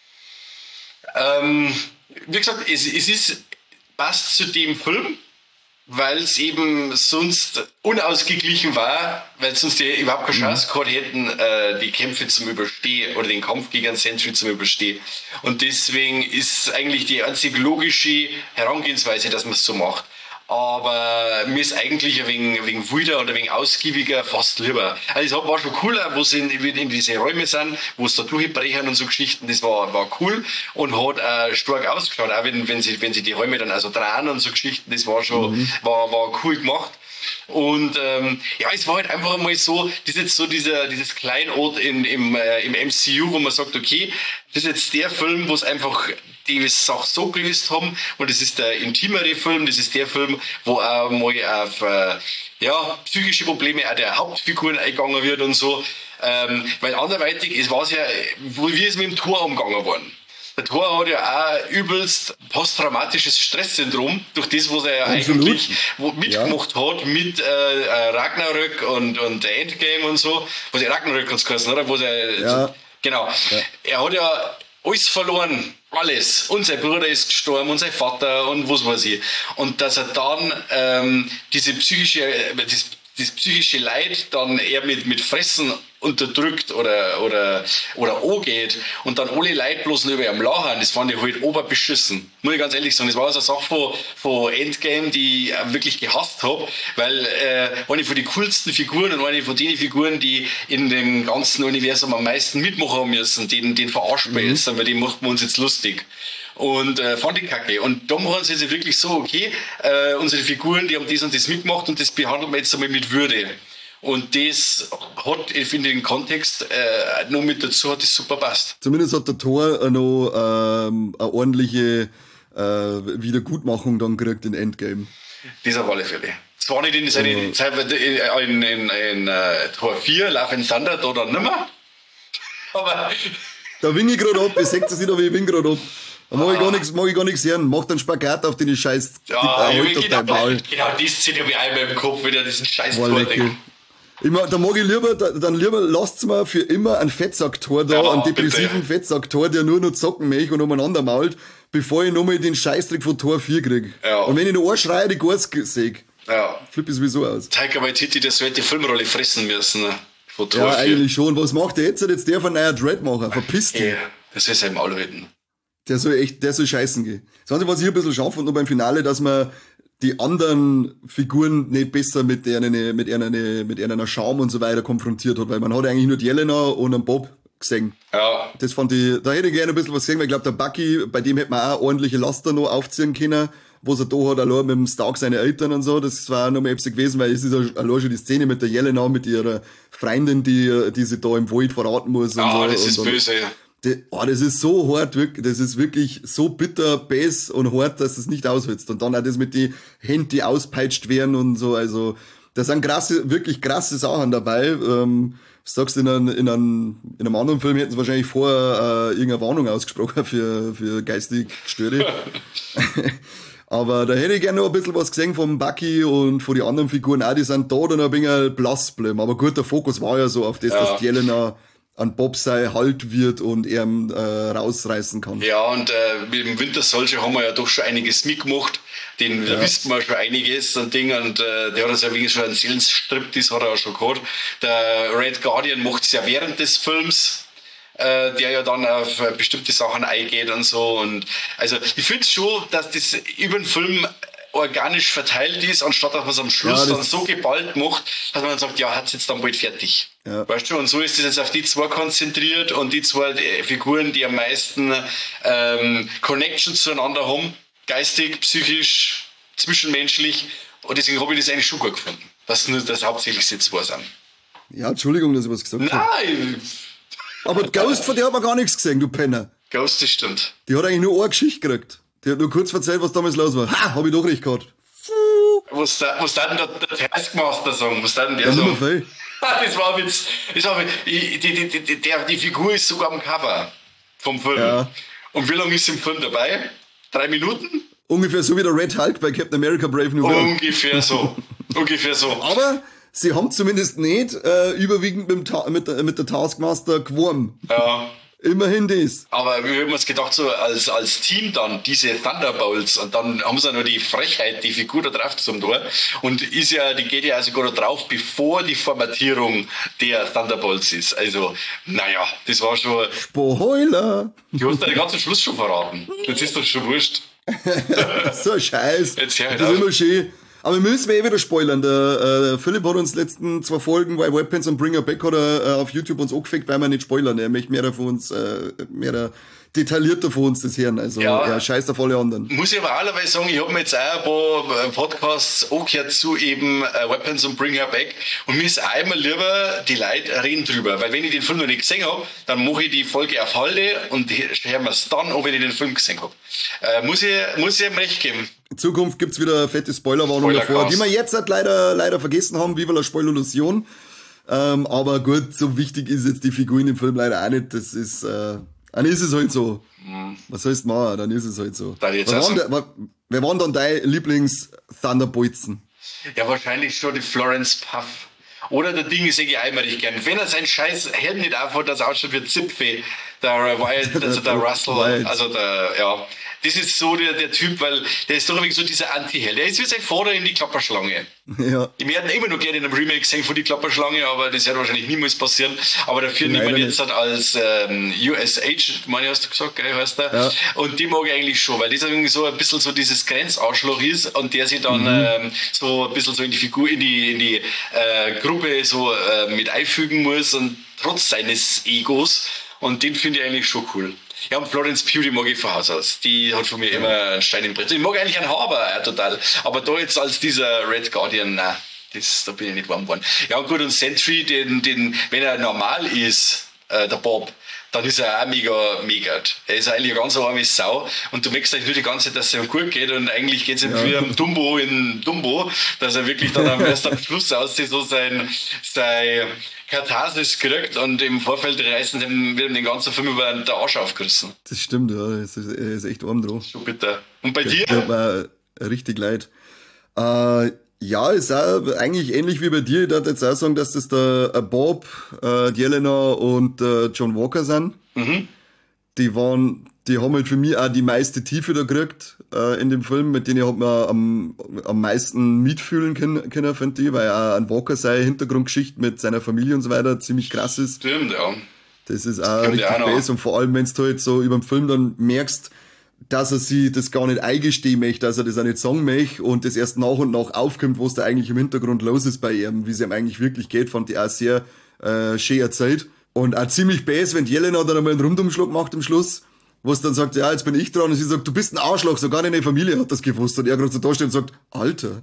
Wie gesagt, es passt zu dem Film, weil es eben sonst unausgeglichen war, weil sonst die überhaupt keine Chance gehabt hätten, die Kämpfe zum Überstehen oder den Kampf gegen Sentry zum Überstehen. Und deswegen ist eigentlich die einzig logische Herangehensweise, dass man es so macht. Aber mir ist eigentlich ein wenig wilder oder ein wenig ausgiebiger fast lieber. Also es war schon cooler, wo sie in diese Räume sind, wo es da durchbrechen und so Geschichten, das war cool und hat stark ausgeschaut, auch wenn sie die Räume dann also drehen und so Geschichten, das war schon, war cool gemacht. Und es war halt einfach mal so, das ist jetzt so dieses Kleinod im MCU, wo man sagt, okay, das ist jetzt der Film, wo es einfach die Sache so gelöst haben, und das ist der intimere Film, das ist der Film, wo auch mal auf psychische Probleme auch der Hauptfiguren eingegangen wird und so, weil anderweitig, es war ja, wie es mit dem Thor umgegangen worden. Der Thor hat ja auch übelst posttraumatisches Stresssyndrom durch das, was er ja eigentlich mitgemacht hat mit Ragnarök und der Endgame und so. Was ja Ragnarök hat's geheißen, oder? Genau. Ja. Er hat ja alles verloren. Alles. Und sein Bruder ist gestorben und sein Vater und was weiß ich. Und dass er dann das psychische Leid dann eher mit Fressen unterdrückt oder angeht und dann alle Leute bloß nur über ihm lachen, das fand ich halt oberbeschissen. Muss ich ganz ehrlich sagen, das war also eine Sache von Endgame, die ich wirklich gehasst habe, weil eine von den coolsten Figuren und eine von den Figuren, die in dem ganzen Universum am meisten mitmachen haben müssen, den verarschen wir jetzt, weil den macht man uns jetzt lustig. Und fand ich kacke. Und da machen sie sich wirklich so, okay, unsere Figuren, die haben das und das mitgemacht und das behandeln wir jetzt einmal mit Würde. Und das hat, ich finde, den Kontext noch mit dazu, hat das super passt. Zumindest hat der Thor noch eine ordentliche Wiedergutmachung dann gekriegt in Endgame. Das auf alle Fälle. Zwar nicht in seine Zeit in Thor 4, Love and Thunder, da dann nimmer. Aber da winke ich gerade ab, ich sehe das nicht, aber ich winke gerade ab. Da mag ich gar nichts hören. Mach dann Spagat auf den Scheiß. Ja, genau die Szene habe ich einmal im Kopf, wenn er diesen Scheiß Tor denkt. Da mag ich lieber lasst's mir für immer einen Fettsacktor da, einen depressiven Fettsacktor, der nur noch zocken möchte und umeinander mault, bevor ich nochmal den Scheißtrick von Tor 4 krieg. Ja. Und wenn ich noch schreie, die Gars säg. Ja. Flipp ich sowieso aus. Taika Waititi, das wird die Filmrolle fressen müssen. Von Tor 4. Eigentlich schon. Was macht der jetzt? Jetzt der von neuer Dread machen. Verpiss dich. Das soll sein Maul halten. Der soll scheißen gehen. Das Einzige, was ich ein bisschen schaffe, und noch beim Finale, dass man die anderen Figuren nicht besser mit einer Schaum und so weiter konfrontiert hat, weil man hat eigentlich nur die Jelena und einen Bob gesehen. Ja. Das fand ich, da hätte ich gerne ein bisschen was gesehen, weil ich glaube, der Bucky, bei dem hätte man auch ordentliche Laster noch aufziehen können, was er da hat, allein mit dem Stark seine Eltern und so, das war noch mal etwas gewesen, weil es ist allein schon die Szene mit der Jelena, mit ihrer Freundin, die sie da im Wald verraten muss. Und so. Das ist böse, ja. Das ist so hart, das ist wirklich so bitter, bass und hart, dass du es nicht aushältst. Und dann auch das mit die Hände, die auspeitscht werden und so, also, da sind wirklich krasse Sachen dabei. Sagst in einem anderen Film hätten sie wahrscheinlich vorher irgendeine Warnung ausgesprochen für geistig Gestörte. Aber da hätte ich gerne noch ein bisschen was gesehen vom Bucky und von den anderen Figuren auch, die sind da dann ein wenig blass bleiben. Aber gut, der Fokus war ja so auf das, dass die Jelena an Bob sei Halt wird und er rausreißen kann. Ja, und mit dem Winter Soldier haben wir ja doch schon einiges mitgemacht. Da wissen wir schon einiges und Ding. Und der hat also wirklich schon einen Seelenstriptease hat er auch schon gehabt. Der Red Guardian macht es ja während des Films, der ja dann auf bestimmte Sachen eingeht und so. Und also ich finde schon, dass das über den Film organisch verteilt ist, anstatt dass man es am Schluss dann so geballt macht, dass man dann sagt, ja, hat's jetzt dann bald fertig. Ja. Weißt du, und so ist es jetzt auf die zwei konzentriert und die zwei Figuren, die am meisten Connection zueinander haben, geistig, psychisch, zwischenmenschlich, und deswegen habe ich das eigentlich schon gut gefunden, dass nur das hauptsächlich die zwei sind. Ja, Entschuldigung, dass ich was gesagt habe. Nein! Aber Ghost, von der hat man gar nichts gesehen, du Penner. Ghost, das stimmt. Die hat eigentlich nur eine Geschichte gekriegt. Die hat nur kurz erzählt, was damals los war. Ha, hab ich doch recht gehabt. Was da denn der Taskmaster sagen? Was da denn der sagen? Das war Witz. Die Figur ist sogar am Cover vom Film. Ja. Und wie lange ist sie im Film dabei? 3 Minuten? Ungefähr so wie der Red Hulk bei Captain America Brave New World. Ungefähr so. Aber sie haben zumindest nicht überwiegend mit der Taskmaster geworben. Ja. Immerhin das. Aber wir haben uns gedacht, so als Team dann, diese Thunderbolts, und dann haben sie noch die Frechheit, die Figur da drauf zum Tor. Und die geht ja sogar da drauf, bevor die Formatierung der Thunderbolts ist. Also, naja, das war schon... Spoiler! Du hast den ganzen Schluss schon verraten. Jetzt ist doch schon wurscht. So ein Scheiß. Jetzt hör das ist immer schön. Aber wir müssen wieder spoilern. Der Philipp hat uns letzten 2 Folgen bei Weapons und Bring Her Back hat er auf YouTube uns angefickt, weil wir nicht spoilern. Er möchte mehr von uns, mehr detaillierter von uns das hören. Also scheiß auf alle anderen. Muss ich aber allerweise sagen, ich habe mir jetzt auch ein paar Podcasts angehört zu eben Weapons und Bring Her Back, und mir ist einmal lieber, die Leute reden drüber, weil wenn ich den Film noch nicht gesehen habe, dann mache ich die Folge auf Halde und höre mir es dann an, wenn ich den Film gesehen habe. Muss ich ihm recht geben. In Zukunft gibt's wieder eine fette Spoilerwarnung davor, die wir jetzt halt leider vergessen haben, Viva la Spoiler-Illusion. Aber gut, so wichtig ist jetzt die Figur in dem Film leider auch nicht. Das ist, dann ist es halt so. Was sollst du machen? Dann ist es halt so. Wer waren dann deine Lieblings-Thunderbolzen? Ja, wahrscheinlich schon die Florence Puff. Oder der Ding ist eigentlich gern. Wenn er seinen scheiß Helm nicht aufhat, das ausschaut wie Zipfel. Der Wyatt, also der Russell, Wyatt. Also das ist so der Typ, weil der ist doch irgendwie so dieser Anti-Held. Der ist wie sein Vater in die Klapperschlange. Ja. Wir hätten immer noch gerne in einem Remake gesehen von die Klapperschlange, aber das wird wahrscheinlich niemals passieren. Aber dafür nimmt man jetzt halt als US Agent, meine hast du gesagt, gell, heißt der. Ja. Und die mag ich eigentlich schon, weil das irgendwie so ein bisschen so dieses Grenzarschloch ist und der sich dann so ein bisschen so in die Figur, in die Gruppe so mit einfügen muss und trotz seines Egos. Und den finde ich eigentlich schon cool. Ja, und Florence Pugh, die mag ich von Haus aus. Die hat von mir immer einen Stein im Brett. Ich mag eigentlich einen Haber total. Aber da jetzt als dieser Red Guardian, da bin ich nicht warm geworden. Ja, und gut, und Sentry, wenn er normal ist, der Bob, dann ist er auch mega. Er ist eigentlich eine ganz arme Sau. Und du merkst eigentlich nur die ganze Zeit, dass es ihm gut geht. Und eigentlich geht es ihm wie am Dumbo in Dumbo, dass er wirklich dann am Schluss aussieht, so sein Katharsis gekriegt und im Vorfeld reißen sie wieder den ganzen Film über den Arsch aufgerissen. Das stimmt, ja. Das ist echt arm dran. So bitter. Und bei dir? Tut mir richtig leid. Ja, ist auch eigentlich ähnlich wie bei dir. Ich würde jetzt auch sagen, dass das der Bob, die Jelena und John Walker sind. Mhm. Die haben halt für mich auch die meiste Tiefe da gekriegt in dem Film, mit denen hat man am meisten mitfühlen können, finde ich, weil auch ein Walker seine Hintergrundgeschichte mit seiner Familie und so weiter ziemlich krass ist. Stimmt, ja. Das ist auch richtig besser und vor allem, wenn du halt so über den Film dann merkst, dass er sich das gar nicht eingestehen möchte, dass er das auch nicht sagen möchte und das erst nach und nach aufkommt, was da eigentlich im Hintergrund los ist bei ihm, wie es ihm eigentlich wirklich geht, fand ich auch sehr schön erzählt. Und auch ziemlich bäs, wenn die Jelena dann einmal einen Rundumschlag macht am Schluss, wo es dann sagt, ja, jetzt bin ich dran und sie sagt, du bist ein Arschloch, sogar deine Familie hat das gewusst und er gerade so da steht und sagt, Alter.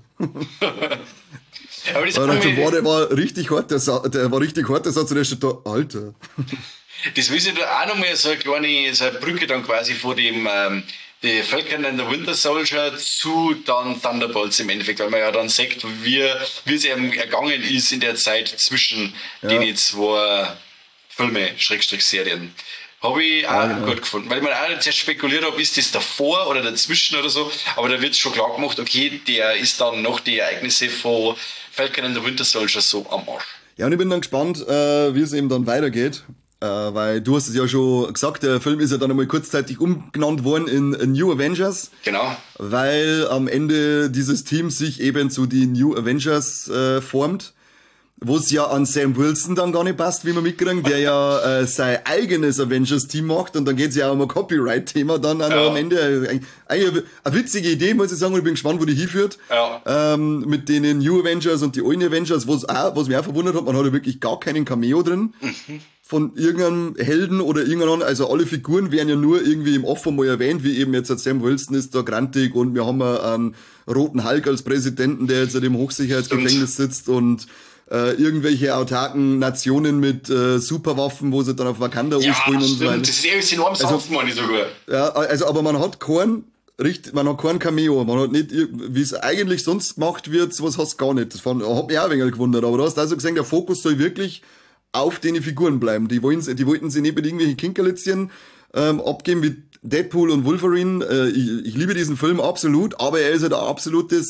Aber das der war richtig hart, der war richtig hart, der Satz und der steht da, Alter. Das will ich da auch nochmal so eine Brücke dann quasi vor dem die Falcon and the Winter Soldier zu dann Thunderbolts im Endeffekt, weil man ja dann sagt, wie es eben ergangen ist in der Zeit zwischen den zwei Filme, Serien. Habe ich auch gut gefunden, weil man auch zuerst spekuliert habe, ist das davor oder dazwischen oder so, aber da wird schon klar gemacht, okay, der ist dann noch die Ereignisse von Falcon and the Winter Soldier so am Arsch. Ja, und ich bin dann gespannt, wie es eben dann weitergeht. Weil du hast es ja schon gesagt, der Film ist ja dann einmal kurzzeitig umgenannt worden in New Avengers. Genau. Weil am Ende dieses Team sich eben zu den New Avengers formt. Wo es ja an Sam Wilson dann gar nicht passt, wie wir mitkriegen, der ja sein eigenes Avengers-Team macht und dann geht's ja auch um ein Copyright-Thema dann auch noch am Ende. Eigentlich eine witzige Idee, muss ich sagen, und ich bin gespannt, wo die hinführt. Ja. Mit den New Avengers und die alten Avengers, was mich auch verwundert hat, man hat ja wirklich gar keinen Cameo drin. Von irgendeinem Helden oder irgendeinem, also alle Figuren werden ja nur irgendwie im Off mal erwähnt, wie eben jetzt Sam Wilson ist da grantig und wir haben einen roten Hulk als Präsidenten, der jetzt in dem Hochsicherheitsgefängnis sitzt und irgendwelche autarken Nationen mit Superwaffen, wo sie dann auf Wakanda umspringen und so weiter. Das ist ehrlich enorm sanft, meine ich sogar. Ja, also aber man hat kein Cameo, man hat nicht, wie es eigentlich sonst gemacht wird, sowas hast du gar nicht. Das hat mich auch ein wenig gewundert, aber du hast also gesehen, der Fokus soll wirklich auf den Figuren bleiben. Die wollten sie nicht mit irgendwelchen Kinkerlitzchen abgeben wie Deadpool und Wolverine. Ich liebe diesen Film absolut, aber er ist halt ein absolutes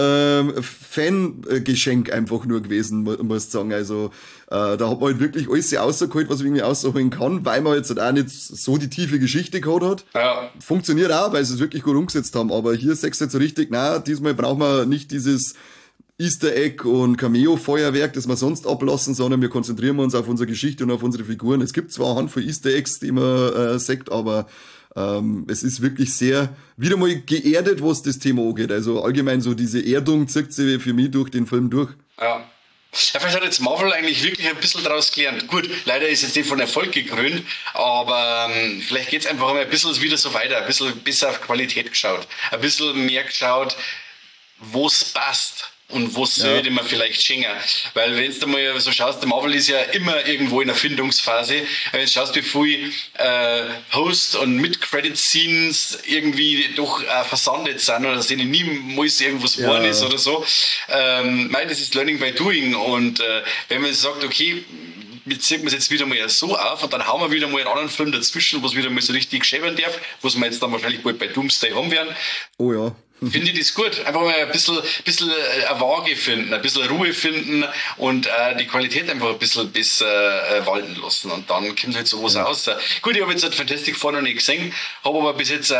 Fangeschenk einfach nur gewesen, muss ich sagen. Also da hat man halt wirklich alles rausgeholt, was man irgendwie rausholen kann, weil man jetzt halt auch nicht so die tiefe Geschichte gehabt hat. Ja. Funktioniert auch, weil sie es wirklich gut umgesetzt haben, aber hier sagst du jetzt so richtig, na, diesmal brauchen wir nicht dieses Easter Egg und Cameo-Feuerwerk, das wir sonst ablassen, sondern wir konzentrieren uns auf unsere Geschichte und auf unsere Figuren. Es gibt zwar eine Handvoll Easter Eggs, die man sagt, aber es ist wirklich sehr, wieder mal geerdet, was das Thema angeht. Also allgemein so diese Erdung zieht sich für mich durch den Film durch. Ja. Vielleicht hat jetzt Marvel eigentlich wirklich ein bisschen daraus gelernt. Gut, leider ist jetzt nicht von Erfolg gekrönt, aber vielleicht geht's einfach mal ein bisschen wieder so weiter, ein bisschen besser auf Qualität geschaut, ein bisschen mehr geschaut, wo's passt. Und was sollte man vielleicht schenken? Weil wenn du mal so schaust, der Marvel ist ja immer irgendwo in Erfindungsphase. Wenn du schaust, wie viel Post- und Mid-Credit-Scenes irgendwie doch versandet sind oder dass denen niemals irgendwas geworden ist oder so. Das ist Learning by Doing. Und wenn man sagt, okay, jetzt ziehen wir es jetzt wieder mal so auf und dann hauen wir wieder mal einen anderen Film dazwischen, was wieder mal so richtig schäbern darf, was wir jetzt dann wahrscheinlich bald bei Doomsday haben werden. Oh ja. Finde ich das gut. Einfach mal ein bisschen eine Waage finden, ein bisschen Ruhe finden und die Qualität einfach ein bisschen besser walten lassen. Und dann kommt halt sowas raus. Gut, ich habe jetzt halt Fantastic Four noch nicht gesehen, habe aber bis jetzt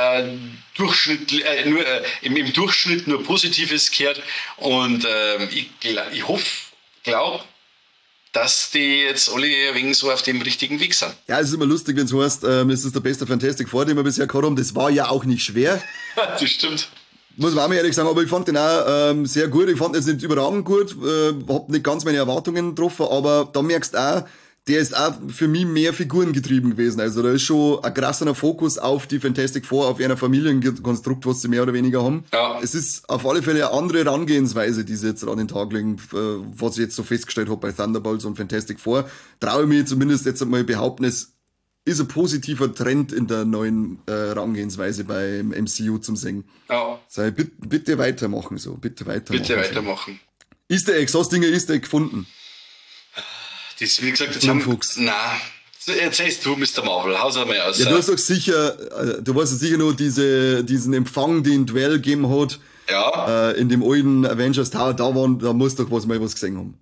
im Durchschnitt nur Positives gehört. Und ich glaube, dass die jetzt alle wegen so auf dem richtigen Weg sind. Ja, es ist immer lustig, wenn es heißt, es ist der beste Fantastic Four, den wir bisher gehabt haben. Das war ja auch nicht schwer. Das stimmt. Muss man auch mal ehrlich sagen, aber ich fand den auch sehr gut. Ich fand es nicht überragend gut, hab nicht ganz meine Erwartungen getroffen, aber da merkst du auch, der ist auch für mich mehr Figuren getrieben gewesen. Also da ist schon ein krasser Fokus auf die Fantastic Four, auf einer Familienkonstrukt, was sie mehr oder weniger haben. Ja. Es ist auf alle Fälle eine andere Herangehensweise, die sie jetzt an den Tag legen, was ich jetzt so festgestellt habe bei Thunderbolts und Fantastic Four. Traue ich mir zumindest jetzt einmal behaupten, es ist ein positiver Trend in der neuen Herangehensweise beim MCU zum Singen. Ja. Sei, bitte weitermachen so, bitte weitermachen. Bitte weitermachen. Easter Eggs, hast du Easter Egg gefunden? Das, wie gesagt, jetzt Fuchs. Nein. Erzählst du, Mr. Marvel, haus einmal aus. Ja, du hast doch sicher, du weißt ja sicher nur diesen Empfang, den Duell gegeben hat. Ja. In dem alten Avengers Tower, da musst du doch mal was gesehen haben.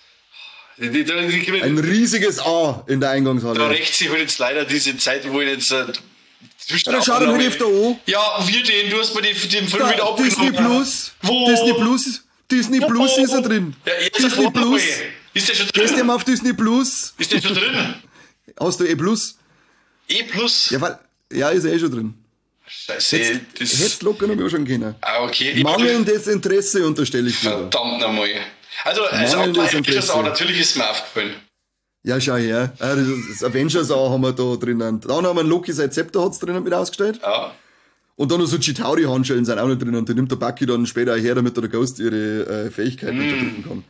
Ein riesiges A in der Eingangshalle. Da rächt sich halt jetzt leider diese Zeit, wo ich jetzt ja, schau dir den da an. Ja, wie den? Du hast mir den Film wieder abgenommen. Disney Plus. Wo? Disney Plus ist er drin. Ja, jetzt Disney Plus. Ist der schon drin? Gehst du mal auf Disney Plus? Ist der schon drin? Hast du E Plus? E Plus? Ja, ist er schon drin. Scheiße. Hättest du locker noch mal anschauen können. Ah, okay. Mangelndes Interesse unterstelle ich dir. Verdammt nochmal. Also Avengers auch, natürlich ist mir aufgefallen. Ja, schau her. Das Avengers auch haben wir da drinnen. Dann haben wir einen Loki sein Zepter hat's drinnen mit ausgestellt. Ja. Und dann noch so Chitauri-Handschellen sind auch noch drin. Und die nimmt der Bucky dann später her, damit der Ghost ihre Fähigkeiten unterdrücken kann.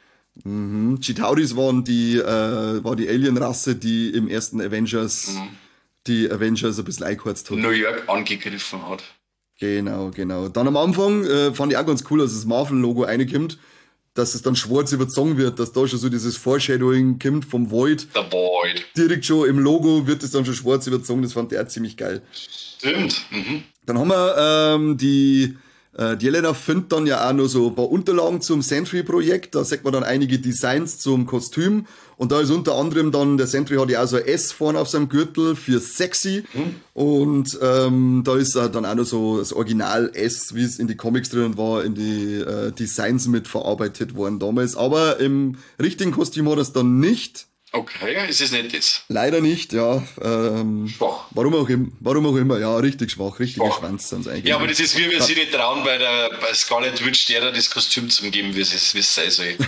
Mhm. Chitauris war die Alien-Rasse, die im ersten Avengers die Avengers ein bisschen eingeheizt hat. New York angegriffen hat. Genau. Dann am Anfang fand ich auch ganz cool, dass das Marvel-Logo reinkommt, dass es dann schwarz überzogen wird, dass da schon so dieses Foreshadowing kommt vom Void. Der Void. Direkt schon im Logo wird es dann schon schwarz überzogen, das fand ich auch ziemlich geil. Stimmt. Mhm. Dann haben wir die Jelena findet dann ja auch noch so ein paar Unterlagen zum Sentry-Projekt. Da sieht man dann einige Designs zum Kostüm. Und da ist unter anderem dann, der Sentry hat ja auch so ein S vorne auf seinem Gürtel für sexy. Und da ist dann auch noch so das Original S, wie es in die Comics drin war, in die Designs mit verarbeitet worden damals. Aber im richtigen Kostüm hat er es dann nicht. Okay, ist es nicht das? Leider nicht, ja. Schwach. Warum auch immer, ja, richtig schwach, richtiger Schwanz sind eigentlich. Ja, aber das ist wie wir sich nicht trauen, bei Scarlet Witch der das Kostüm zu geben, wie es sein soll.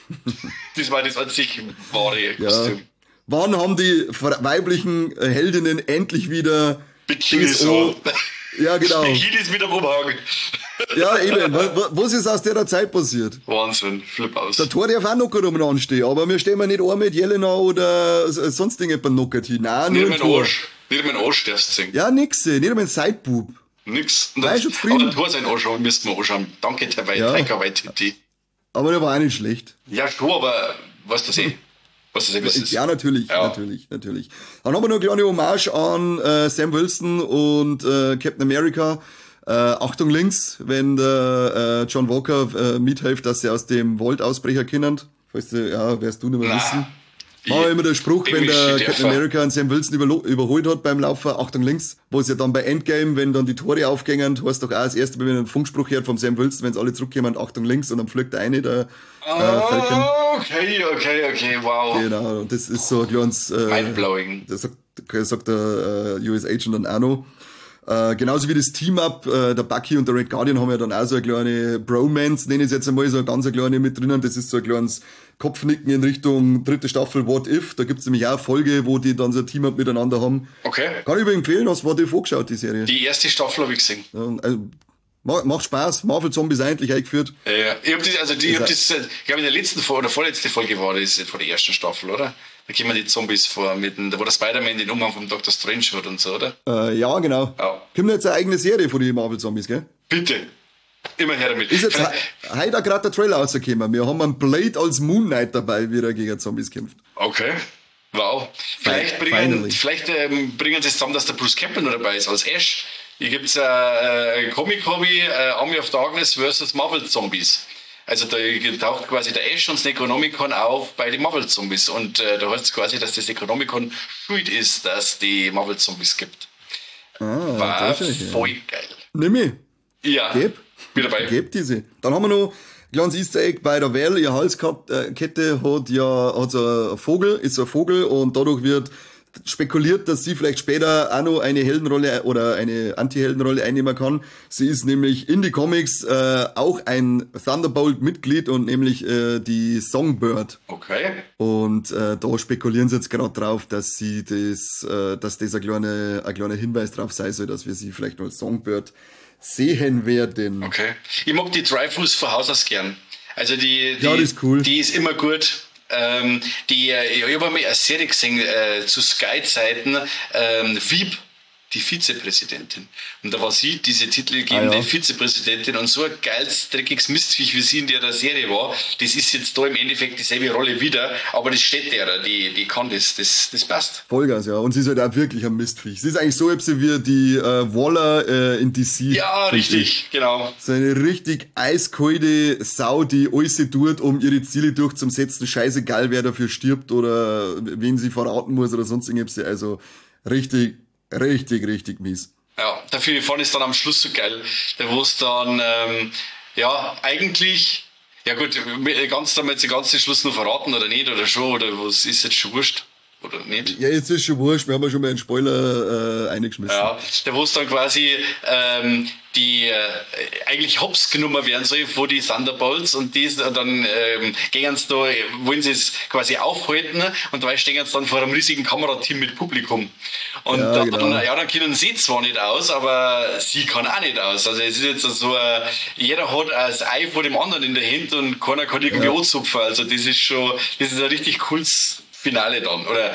Das war das an sich wahre Kostüm. Wann haben die weiblichen Heldinnen endlich wieder Bikinis so? Ja, genau. Bikinis mit am Umhang. Ja, eben. Was ist aus der Zeit passiert? Wahnsinn, Flip aus. Der Tor darf auch noch umeinander stehen, aber wir stehen nicht an mit Jelena oder sonst irgendjemand knockert hin. Nein, nur nicht mein Arsch darfst du sehen. Ja, nix, nicht mein Sideboob. Nix. Aber der Tor sein Arsch müssen wir anschauen. Danke, Taika Waititi. Aber der war auch nicht schlecht. Ja, schon, aber was das ist. Ja, natürlich. Dann haben wir noch eine kleine Hommage an Sam Wilson und Captain America. Achtung links, wenn der John Walker mithilft, dass sie aus dem Vault-Ausbrecher kennen. Weißt du, ja, wirst du nicht mehr wissen. War immer der Spruch, wenn der Captain America und Sam Wilson überholt hat beim Laufen, Achtung links, wo es ja dann bei Endgame, wenn dann die Tore aufgängen, hast du doch auch das erste Mal, wenn einen Funkspruch hört vom Sam Wilson, wenn sie alle zurückkommen, Achtung links, und dann fliegt der eine, der Falcon. Okay, wow. Genau, und das ist so ein kleines mindblowing. Das sagt der US Agent dann auch noch. Genauso wie das Team-Up, der Bucky und der Red Guardian haben ja dann auch so eine kleine Bromance, nenne ich es jetzt einmal, so eine ganz kleine mit drinnen. Das ist so ein kleines Kopfnicken in Richtung dritte Staffel What If. Da gibt's nämlich auch eine Folge, wo die dann so ein Team-Up miteinander haben. Okay. Kann ich übrigens empfehlen, hast What If angeschaut, die Serie. Die erste Staffel habe ich gesehen. Ja, also, macht Spaß, Marvel Zombies eigentlich eingeführt. Ja, ich glaube in der letzten oder vorletzte Folge war das von der ersten Staffel, oder? Da kommen die Zombies vor, wo der Spider-Man den Umhang vom Dr. Strange hat und so, oder? Ja, genau. Ja. Kommt jetzt eine eigene Serie von den Marvel Zombies, gell? Bitte. Immer her damit. Ist jetzt heute gerade der Trailer rausgekommen. Wir haben einen Blade als Moon Knight dabei, wie er gegen Zombies kämpft. Okay. Wow. Vielleicht bringen sie es zusammen, dass der Bruce Campbell noch dabei ist, als Ash. Hier gibt es ein Comic-Hobby, Army of Darkness vs. Marvel Zombies. Also da taucht quasi der Ash und das Necronomicon auf bei den Marvel Zombies. Und da heißt es quasi, dass das Necronomicon schuld ist, dass die Marvel Zombies gibt. War voll geil. Nimm ich. Ja. Bin dabei. Geb diese. Dann haben wir noch ein kleines Easter Egg bei der Val. Ihre Halskette hat so ein Vogel, ist so ein Vogel, und dadurch wird spekuliert, dass sie vielleicht später auch noch eine Heldenrolle oder eine Anti-Heldenrolle einnehmen kann. Sie ist nämlich in die Comics auch ein Thunderbolt-Mitglied, und nämlich die Songbird. Okay. Und da spekulieren sie jetzt gerade drauf, dass dass das ein kleiner Hinweis drauf sein soll, dass wir sie vielleicht noch als Songbird sehen werden. Okay. Ich mag die Dreyfus von Haus aus gern. Also die ist cool. Die ist immer gut. Ich habe einmal eine Serie gesehen zu Sky-Zeiten, Veep, die Vizepräsidentin. Und da war sie diese titelgebende Vizepräsidentin und so ein geiles, dreckiges Mistviech, wie sie in der Serie war, das ist jetzt da im Endeffekt dieselbe Rolle wieder, aber das steht der, die kann das passt. Vollgas, ja. Und sie ist halt auch wirklich ein Mistviech. Sie ist eigentlich so wie die Waller in DC. Ja, richtig, genau. So eine richtig eiskalte Sau, die alles tut, um ihre Ziele durchzusetzen. Scheißegal, wer dafür stirbt oder wen sie verraten muss oder sonst irgendwas. Also richtig mies. Ja, dafür fand ich es dann am Schluss so geil, da wo es dann, eigentlich, ja gut, ganz damals den ganzen Schluss noch verraten oder nicht oder schon, oder was ist jetzt schon wurscht. Oder nicht? Ja, jetzt ist schon wurscht, wir haben ja schon mal einen Spoiler eingeschmissen. Ja, da wo es dann quasi die eigentlich hops genommen werden soll von die Thunderbolts und die dann gehen sie da, wollen sie es quasi aufhalten und dabei stehen sie dann vor einem riesigen Kamerateam mit Publikum. Und dann können sie zwar nicht aus, aber sie kann auch nicht aus. Also es ist jetzt so, jeder hat das Ei vor dem anderen in der Hand und keiner kann irgendwie anzupfen. Also das ist ein richtig cooles Finale dann. Oder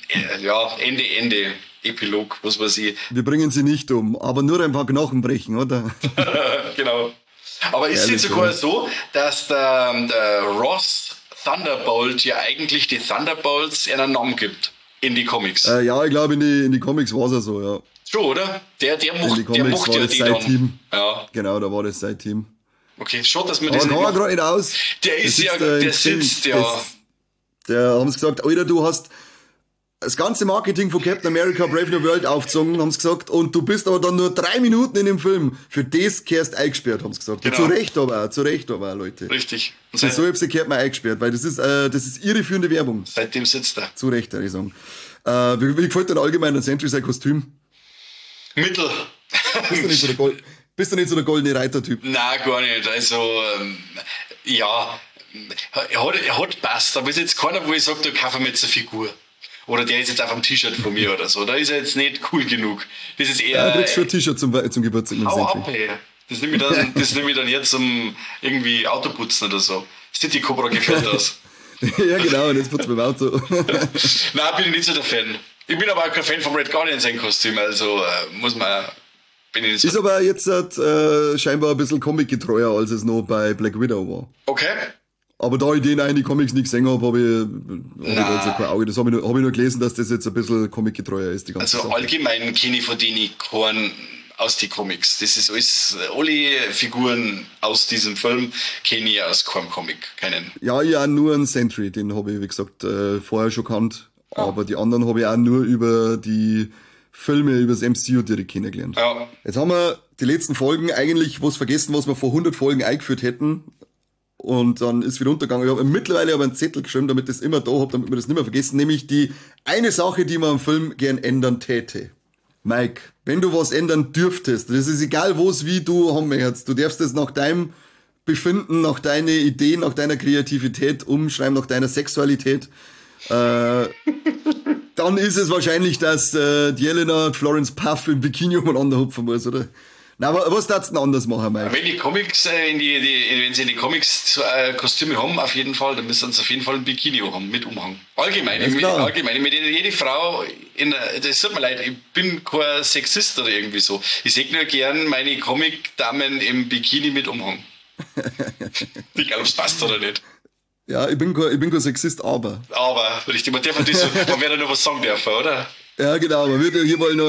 Ende. Epilog, was weiß ich. Wir bringen sie nicht um, aber nur ein paar Knochen brechen, oder? Genau. Aber ist es sogar so, dass der Ross Thunderbolt ja eigentlich die Thunderbolts einen Namen gibt in die Comics? Ja, ich glaube in die Comics war es ja so, ja. Schon, oder? Der mochte ja die dann. Team. Ja. Genau, da war das sein Team. Okay, schon, dass man das nicht gerade nicht aus. Der sitzt. Der haben sie gesagt, Alter, du hast das ganze Marketing von Captain America Brave New World aufgezogen, haben sie gesagt, und du bist aber dann nur 3 Minuten in dem Film. Für das kehrst eingesperrt, haben sie gesagt. Genau. Zu Recht aber auch, Leute. Richtig. Und so gehört man eingesperrt, weil das ist irreführende Werbung. Seitdem sitzt er. Zu Recht, würde ich sagen. Wie gefällt dir allgemein der Sentry sein Kostüm? Mittel. Bist du nicht so der goldene Reiter-Typ? Nein, gar nicht. Also, er hat passt, aber ist jetzt keiner, wo ich sage, da kaufe mir jetzt eine Figur. Oder der ist jetzt auf einem T-Shirt von mir oder so. Da ist er jetzt nicht cool genug. Das ist eher. Ja, du kriegst schon ein T-Shirt zum Geburtstag. Hau ab, ey. Das nehme ich dann jetzt zum irgendwie Autoputzen oder so. City Cobra gefällt das. Ja, genau, und jetzt putzt beim Auto. Nein, bin ich nicht so der Fan. Ich bin aber auch kein Fan vom Red Guardian sein Kostüm, also bin ich nicht so. Ist aber jetzt scheinbar ein bisschen comicgetreuer, als es noch bei Black Widow war. Okay. Aber da ich den auch in die Comics nicht gesehen habe, habe ich also kein Auge. Das hab ich nur gelesen, dass das jetzt ein bisschen comicgetreuer ist. Die ganze Sache. Allgemein kenne ich von denen keinen aus den Comics. Das ist alles, alle Figuren aus diesem Film kenne ich aus keinem Comic. Keinen. Ja, ich auch nur einen Sentry, den habe ich, wie gesagt, vorher schon kannt. Ja. Aber die anderen habe ich auch nur über die Filme, über das MCU direkt kennengelernt. Ja. Jetzt haben wir die letzten Folgen eigentlich was vergessen, was wir vor 100 Folgen eingeführt hätten. Und dann ist wieder untergegangen. Ich habe mittlerweile aber einen Zettel geschrieben, damit ich das immer da habe, damit wir das nicht mehr vergessen. Nämlich die eine Sache, die man am Film gern ändern täte. Mike, wenn du was ändern dürftest, das ist egal, wo es wie du haben möchtest. Du darfst es nach deinem Befinden, nach deinen Ideen, nach deiner Kreativität umschreiben, nach deiner Sexualität. Dann ist es wahrscheinlich, dass die Jelena Florence Puff im Bikini umeinander hupfen muss, oder? Na, aber was darfst du denn anders machen, Mike? Wenn die Comics, wenn sie in die Comics Kostüme haben, auf jeden Fall, dann müssen sie auf jeden Fall ein Bikini haben, mit Umhang. Allgemein. Mit jede Frau, das tut mir leid, ich bin kein Sexist oder irgendwie so. Ich sehe nur gern meine Comic-Damen im Bikini mit Umhang. Egal, ob es passt oder nicht. Ja, ich bin kein Sexist, aber. Aber, richtig, man wird ja nur was sagen dürfen, oder? Ja, genau, man wird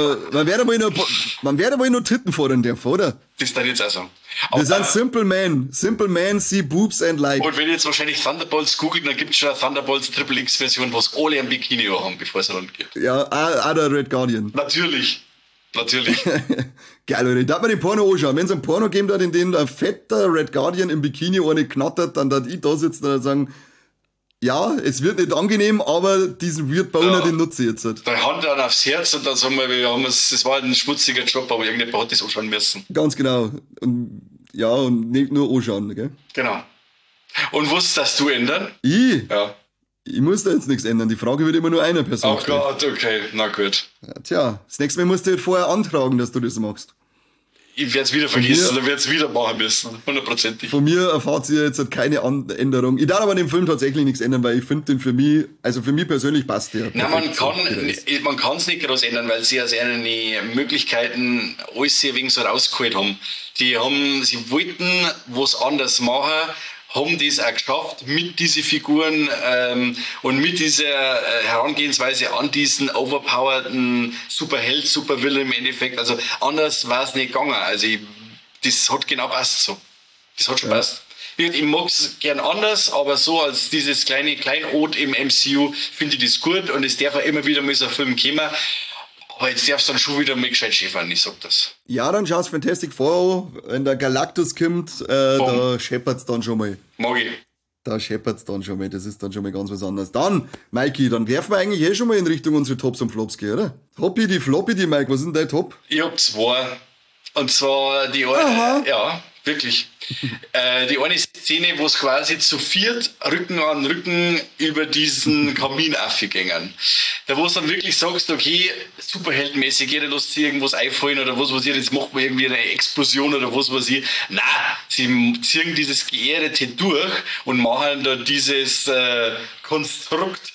mal nur Titten fordern dürfen, oder? Das darf ich jetzt auch sagen. Wir sind Simple Man see boobs and like. Und wenn ihr jetzt wahrscheinlich Thunderbolts googelt, dann gibt es schon eine Thunderbolts Triple X Version, wo es alle ein Bikini haben, bevor es rund geht. Ja, auch der Red Guardian. Natürlich. Geil, Leute, darf man den Porno anschauen. Wenn es ein Porno geben hat, in dem ein fetter Red Guardian im Bikini eine knattert, dann darf ich da sitzen und sagen, ja, es wird nicht angenehm, aber diesen Weird Boner, den nutze ich jetzt. Da Hand dann aufs Herz und dann sagen wir, das war ein schmutziger Job, aber irgendjemand hat das anschauen müssen. Ganz genau. Und nicht nur anschauen, gell? Genau. Und was darfst du ändern? Ich? Ja. Ich muss da jetzt nichts ändern. Die Frage wird immer nur einer Person stellen. Oh Gott, okay, na gut. Ja, tja, das nächste Mal musst du halt vorher antragen, dass du das machst. Ich werde es wieder vergessen oder werde es wieder machen müssen. 100%. Von mir erfahrt ihr jetzt keine Änderung. Ich darf aber an dem Film tatsächlich nichts ändern, weil ich finde den für mich persönlich passt der. Nein, man kann es nicht groß ändern, weil sie aus ihren Möglichkeiten alles sehr wegen so rausgeholt haben. Sie wollten was anderes machen, haben das auch geschafft mit diesen Figuren und mit dieser Herangehensweise an diesen overpowerten Superheld, Supervillain im Endeffekt. Also anders war es nicht gegangen. Also das hat genau passt so. Das hat schon passt. Ich mag es gern anders, aber so als dieses kleine Kleinod im MCU finde ich das gut und es darf auch immer wieder mal so ein Film kommen. Aber jetzt darfst du dann schon wieder mal gescheit schäfern, ich sag das. Ja, dann schaust Fantastic Four an. Wenn der Galactus kommt, da scheppert's dann schon mal. Mag ich. Da scheppert's dann schon mal, das ist dann schon mal ganz was anderes. Dann, Mikey, dann werfen wir eigentlich schon mal in Richtung unsere Tops und Flops gehen, oder? Hoppidi, Floppidi, Mike, was ist denn dein Top? Ich hab zwei. Und zwar die eine, ja, wirklich. Die eine Szene, wo es quasi zu viert Rücken an Rücken über diesen Kamin aufgegangen. Da wo es dann wirklich sagst, okay, superheldenmäßig, jeder lässt sich irgendwas einfallen oder was weiß ich, jetzt macht man irgendwie eine Explosion oder was weiß ich. Nein, sie ziehen dieses Geerdete durch und machen da dieses Konstrukt,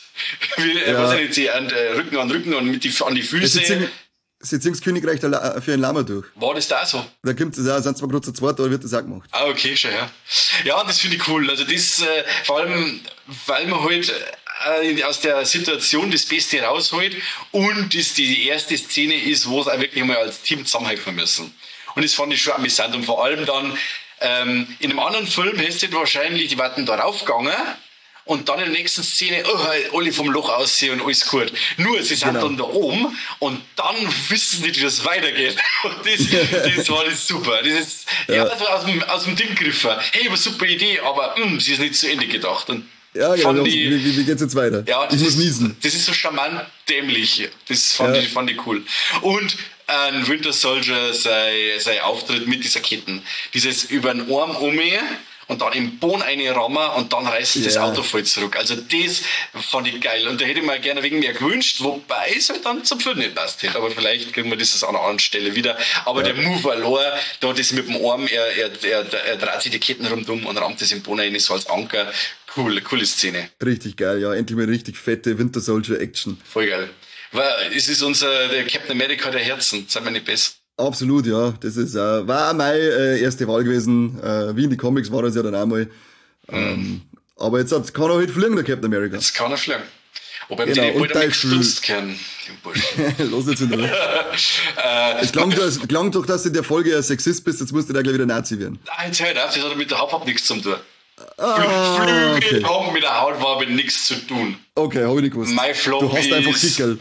was ich nicht, Rücken an Rücken und an die Füße. Sie ziehen das Königreich für ein Lama durch. War das da so? Da kommt es auch, sind zwar gerade zu zweit, aber wird das auch gemacht. Ah, okay, schon, ja. Ja, das finde ich cool. Also das, vor allem, weil man halt aus der Situation das Beste rausholt und das die erste Szene ist, wo es auch wirklich mal als Team zusammenhelfen müssen. Und das fand ich schon amüsant. Und vor allem dann, in einem anderen Film hättest du wahrscheinlich, die warten da raufgegangen, und dann in der nächsten Szene, alle vom Loch aussehen und alles gut. Nur, sie sind dann da oben und dann wissen sie nicht, wie es weitergeht. Und das war das super. Das ist also aus dem Ding gegriffen. Hey, was super Idee, aber sie ist nicht zu Ende gedacht. Und ja, genau. Wie geht's jetzt weiter? Ja, ich muss niesen. Das ist so charmant dämlich. Das fand ich cool. Und ein Winter Soldier, sein Auftritt mit dieser Ketten. Dieses über den Arm und dann im Boden eine Rammer und dann reißt das Auto voll zurück. Also das fand ich geil. Und da hätte ich mir gerne wegen mehr gewünscht, wobei es halt dann zum Film nicht passt hätte. Aber vielleicht kriegen wir das an einer anderen Stelle wieder. Aber der Move allein, da das mit dem Arm, er dreht sich die Ketten rundum und rammt das im Boden rein, so als Anker. Coole Szene. Richtig geil, ja. Endlich mal richtig fette Winter Soldier Action. Voll geil. Weil es ist der Captain America der Herzen, sind wir nicht besser. Absolut, ja. Das ist war auch meine erste Wahl gewesen. Wie in die Comics war das ja dann auch mal. Aber jetzt kann er halt fliegen, der Captain America. Jetzt kann er fliegen. Wobei genau, den wollte er gestutzt können, den Burschen. Los jetzt in Ruhe. Es klang doch, dass du in der Folge ein Sexist bist, jetzt musst du da gleich wieder Nazi werden. Nein, jetzt hört auf, das hat mit der Hautfarbe nichts zu tun. Flügel haben mit der Hautfarbe nichts zu tun. Okay, hab ich nicht gewusst. Du hast einfach Kickel.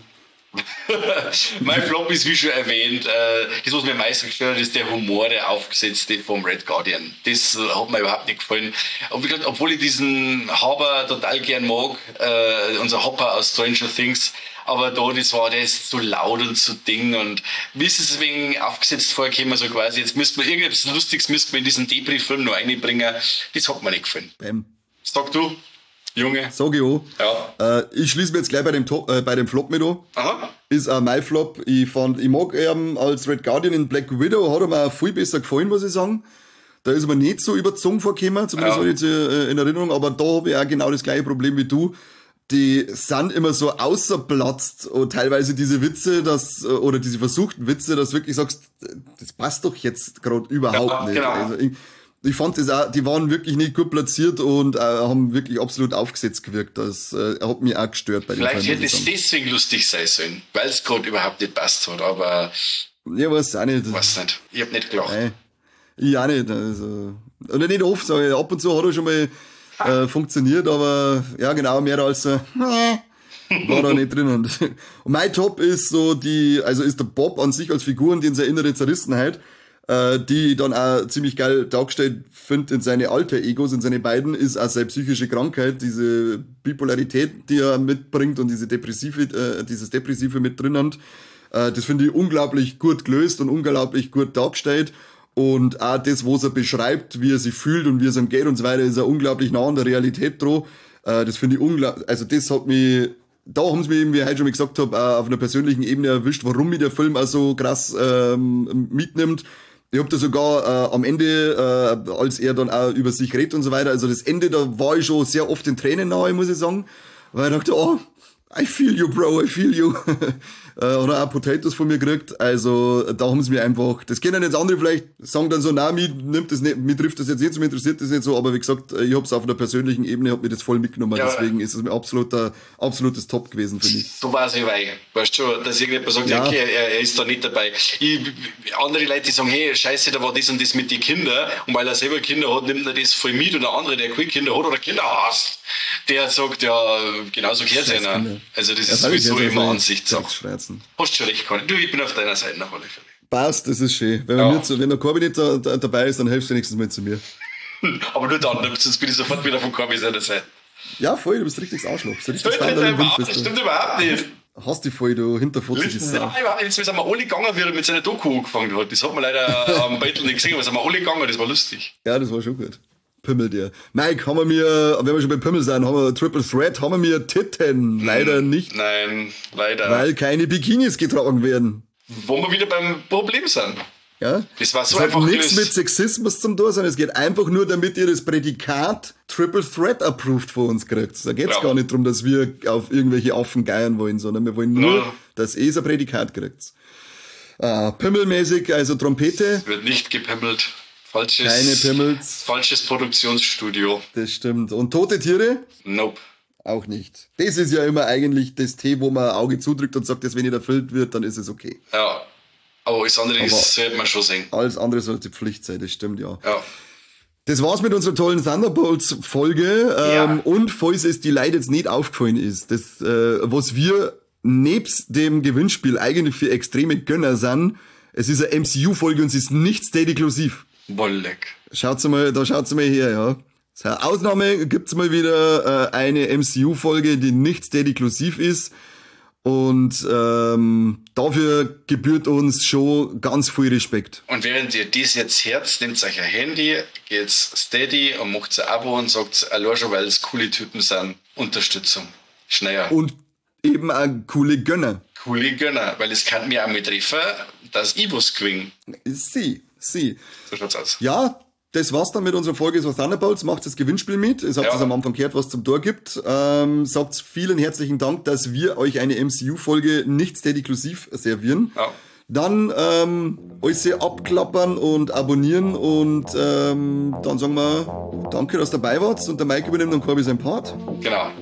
Mein Flop ist, wie schon erwähnt, das, was mir am meisten gestört hat, ist der Humor, der aufgesetzte vom Red Guardian. Das hat mir überhaupt nicht gefallen. Obwohl ich diesen Hopper total gern mag, unser Hopper aus Stranger Things, aber der ist so laut und so Ding und wie ist es deswegen aufgesetzt vorgekommen, so quasi, jetzt müssten wir irgendetwas Lustiges in diesen Debris-Film noch einbringen, das hat mir nicht gefallen. Sag du? Junge. Sag ich auch. Ja. Ich schließe mir jetzt gleich bei dem Flop mit an. Aha. Ist auch mein Flop. Ich mag ihn als Red Guardian in Black Widow, hat er mir auch viel besser gefallen, muss ich sagen. Da ist er mir nicht so überzogen vorgekommen, zumindest habe ich jetzt in Erinnerung, aber da habe ich auch genau das gleiche Problem wie du. Die sind immer so außerplatzt und teilweise diese Witze, oder diese versuchten Witze, dass du wirklich sagst, das passt doch jetzt gerade überhaupt nicht. Genau. Also ich fand das auch, die waren wirklich nicht gut platziert und haben wirklich absolut aufgesetzt gewirkt. Das hat mich auch gestört bei dem Film. Vielleicht hätte es deswegen lustig sein sollen, weil es gerade überhaupt nicht passt hat, aber... Ja, weiß auch nicht. Weiß nicht. Ich hab nicht gelacht. Nein, ich auch nicht. Also, oder nicht oft, sage ich. Ab und zu hat er schon mal funktioniert, aber ja genau, mehr als war da nicht drin. Und mein Top ist so ist der Bob an sich als Figur und in seine innere Zerrissenheit, die ich dann auch ziemlich geil dargestellt finde in seine Alter-Egos, in seine beiden, ist auch seine psychische Krankheit, diese Bipolarität, die er mitbringt und dieses Depressive mit drin hat. Das finde ich unglaublich gut gelöst und unglaublich gut dargestellt. Und auch das, was er beschreibt, wie er sich fühlt und wie es ihm geht und so weiter, ist er unglaublich nah an der Realität dran. Das finde ich unglaublich, also das hat mich, da haben sie mich eben, wie ich heute schon mal gesagt habe, auf einer persönlichen Ebene erwischt, warum mich der Film auch so krass mitnimmt. Ich hab da sogar am Ende, als er dann auch über sich redet und so weiter, also das Ende, da war ich schon sehr oft in Tränen nahe, muss ich sagen, weil ich dachte, oh, I feel you, bro, I feel you. Oder auch Potatoes von mir gekriegt. Also da haben sie mir einfach, das kennen jetzt andere vielleicht, sagen dann so, na, mich trifft das jetzt nicht so, mich interessiert das nicht so, aber wie gesagt, ich hab's auf einer persönlichen Ebene, hab mir das voll mitgenommen, ja, deswegen ist es mir absolutes Top gewesen für mich. So war's wie weil, weißt du schon, dass irgendjemand sagt, ja, okay, er ist da nicht dabei. Andere Leute, die sagen, hey, scheiße, da war das und das mit den Kindern, und weil er selber Kinder hat, nimmt er das voll mit, und der andere, der keine Kinder hat oder Kinder hasst, der sagt, ja, genauso gehört es einer. Also das ist sowieso immer Ansichtssache. Hast schon recht, Conny. Du, ich bin auf deiner Seite nach alle Fälle. Passt, das ist schön. Wenn der Corby nicht dabei ist, dann hilfst du nächstes Mal zu mir. Aber nur dann, sonst bin ich sofort wieder von Corby seiner Seite. Ja, voll, du bist richtig Arschloch. So richtig das stimmt überhaupt nicht. Hast du voll, du hinterfotziges Sau. Ja, jetzt sind wir alle gegangen, wie er mit seiner Doku angefangen hat. Das hat man leider am Beitel nicht gesehen, aber sind wir alle gegangen, das war lustig. Ja, das war schon gut. Pimmel dir. Mike, wenn wir schon bei Pimmel sind, haben wir Triple Threat, haben wir Titten. Leider nicht. Nein, leider. Weil keine Bikinis getragen werden. Wo wir wieder beim Problem sind. Ja? Das war so das einfach. Hat nichts mit Sexismus zum tun, sondern es geht einfach nur, damit ihr das Prädikat Triple Threat approved von uns kriegt. Da geht's gar nicht darum, dass wir auf irgendwelche Affen geiern wollen, sondern wir wollen nur, dass ihr so ein Prädikat kriegt. Pimmelmäßig, also Trompete. Es wird nicht gepimmelt. Keine Pimmels. Falsches Produktionsstudio. Das stimmt. Und tote Tiere? Nope. Auch nicht. Das ist ja immer eigentlich das Tee, wo man ein Auge zudrückt und sagt, dass wenn nicht erfüllt wird, dann ist es okay. Ja. Aber alles andere sollte man schon sehen. Alles andere sollte Pflicht sein, das stimmt, ja. Ja. Das war's mit unserer tollen Thunderbolts-Folge. Ja. Und falls es die Leute jetzt nicht aufgefallen ist, das, was wir nebst dem Gewinnspiel eigentlich für extreme Gönner sind, es ist eine MCU-Folge und es ist nicht Steady-inklusiv. Wolleck. Schaut's mal her, ja. Ausnahme gibt's mal wieder eine MCU-Folge, die nicht Steady-inklusiv ist. Und dafür gebührt uns schon ganz viel Respekt. Und während ihr dies jetzt hört, nehmt euch ein Handy, geht's Steady und macht ein Abo und sagt, allein schon, weil es coole Typen sind, Unterstützung. Schneller. Und eben auch coole Gönner. Coole Gönner, weil es kann mir auch mal treffen, dass ich was gewinne. Sie. So schaut's aus. Ja, das war's dann mit unserer Folge so Thunderbolts. Macht das Gewinnspiel mit. Ihr habt es am Anfang gehört, was zum Tor gibt. Sagt vielen herzlichen Dank, dass wir euch eine MCU-Folge nicht steady-inklusiv servieren. Ja. Dann alles abklappern und abonnieren und dann sagen wir danke, dass ihr dabei wart und der Mike übernimmt dann Corby sein Part. Genau.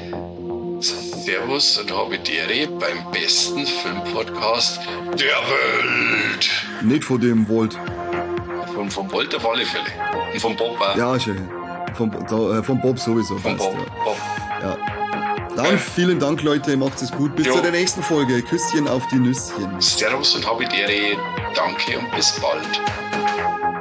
Servus und habe die Ehre beim besten Filmpodcast der Welt. Nicht von dem Volt. Vom Volt auf alle Fälle. Und vom Bob auch. Ja, schön. Vom Bob sowieso. Vom Bob. Ja. Dann vielen Dank, Leute. Macht es gut. Bis zu der nächsten Folge. Küsschen auf die Nüsschen. Servus und habe die Ehre. Danke und bis bald.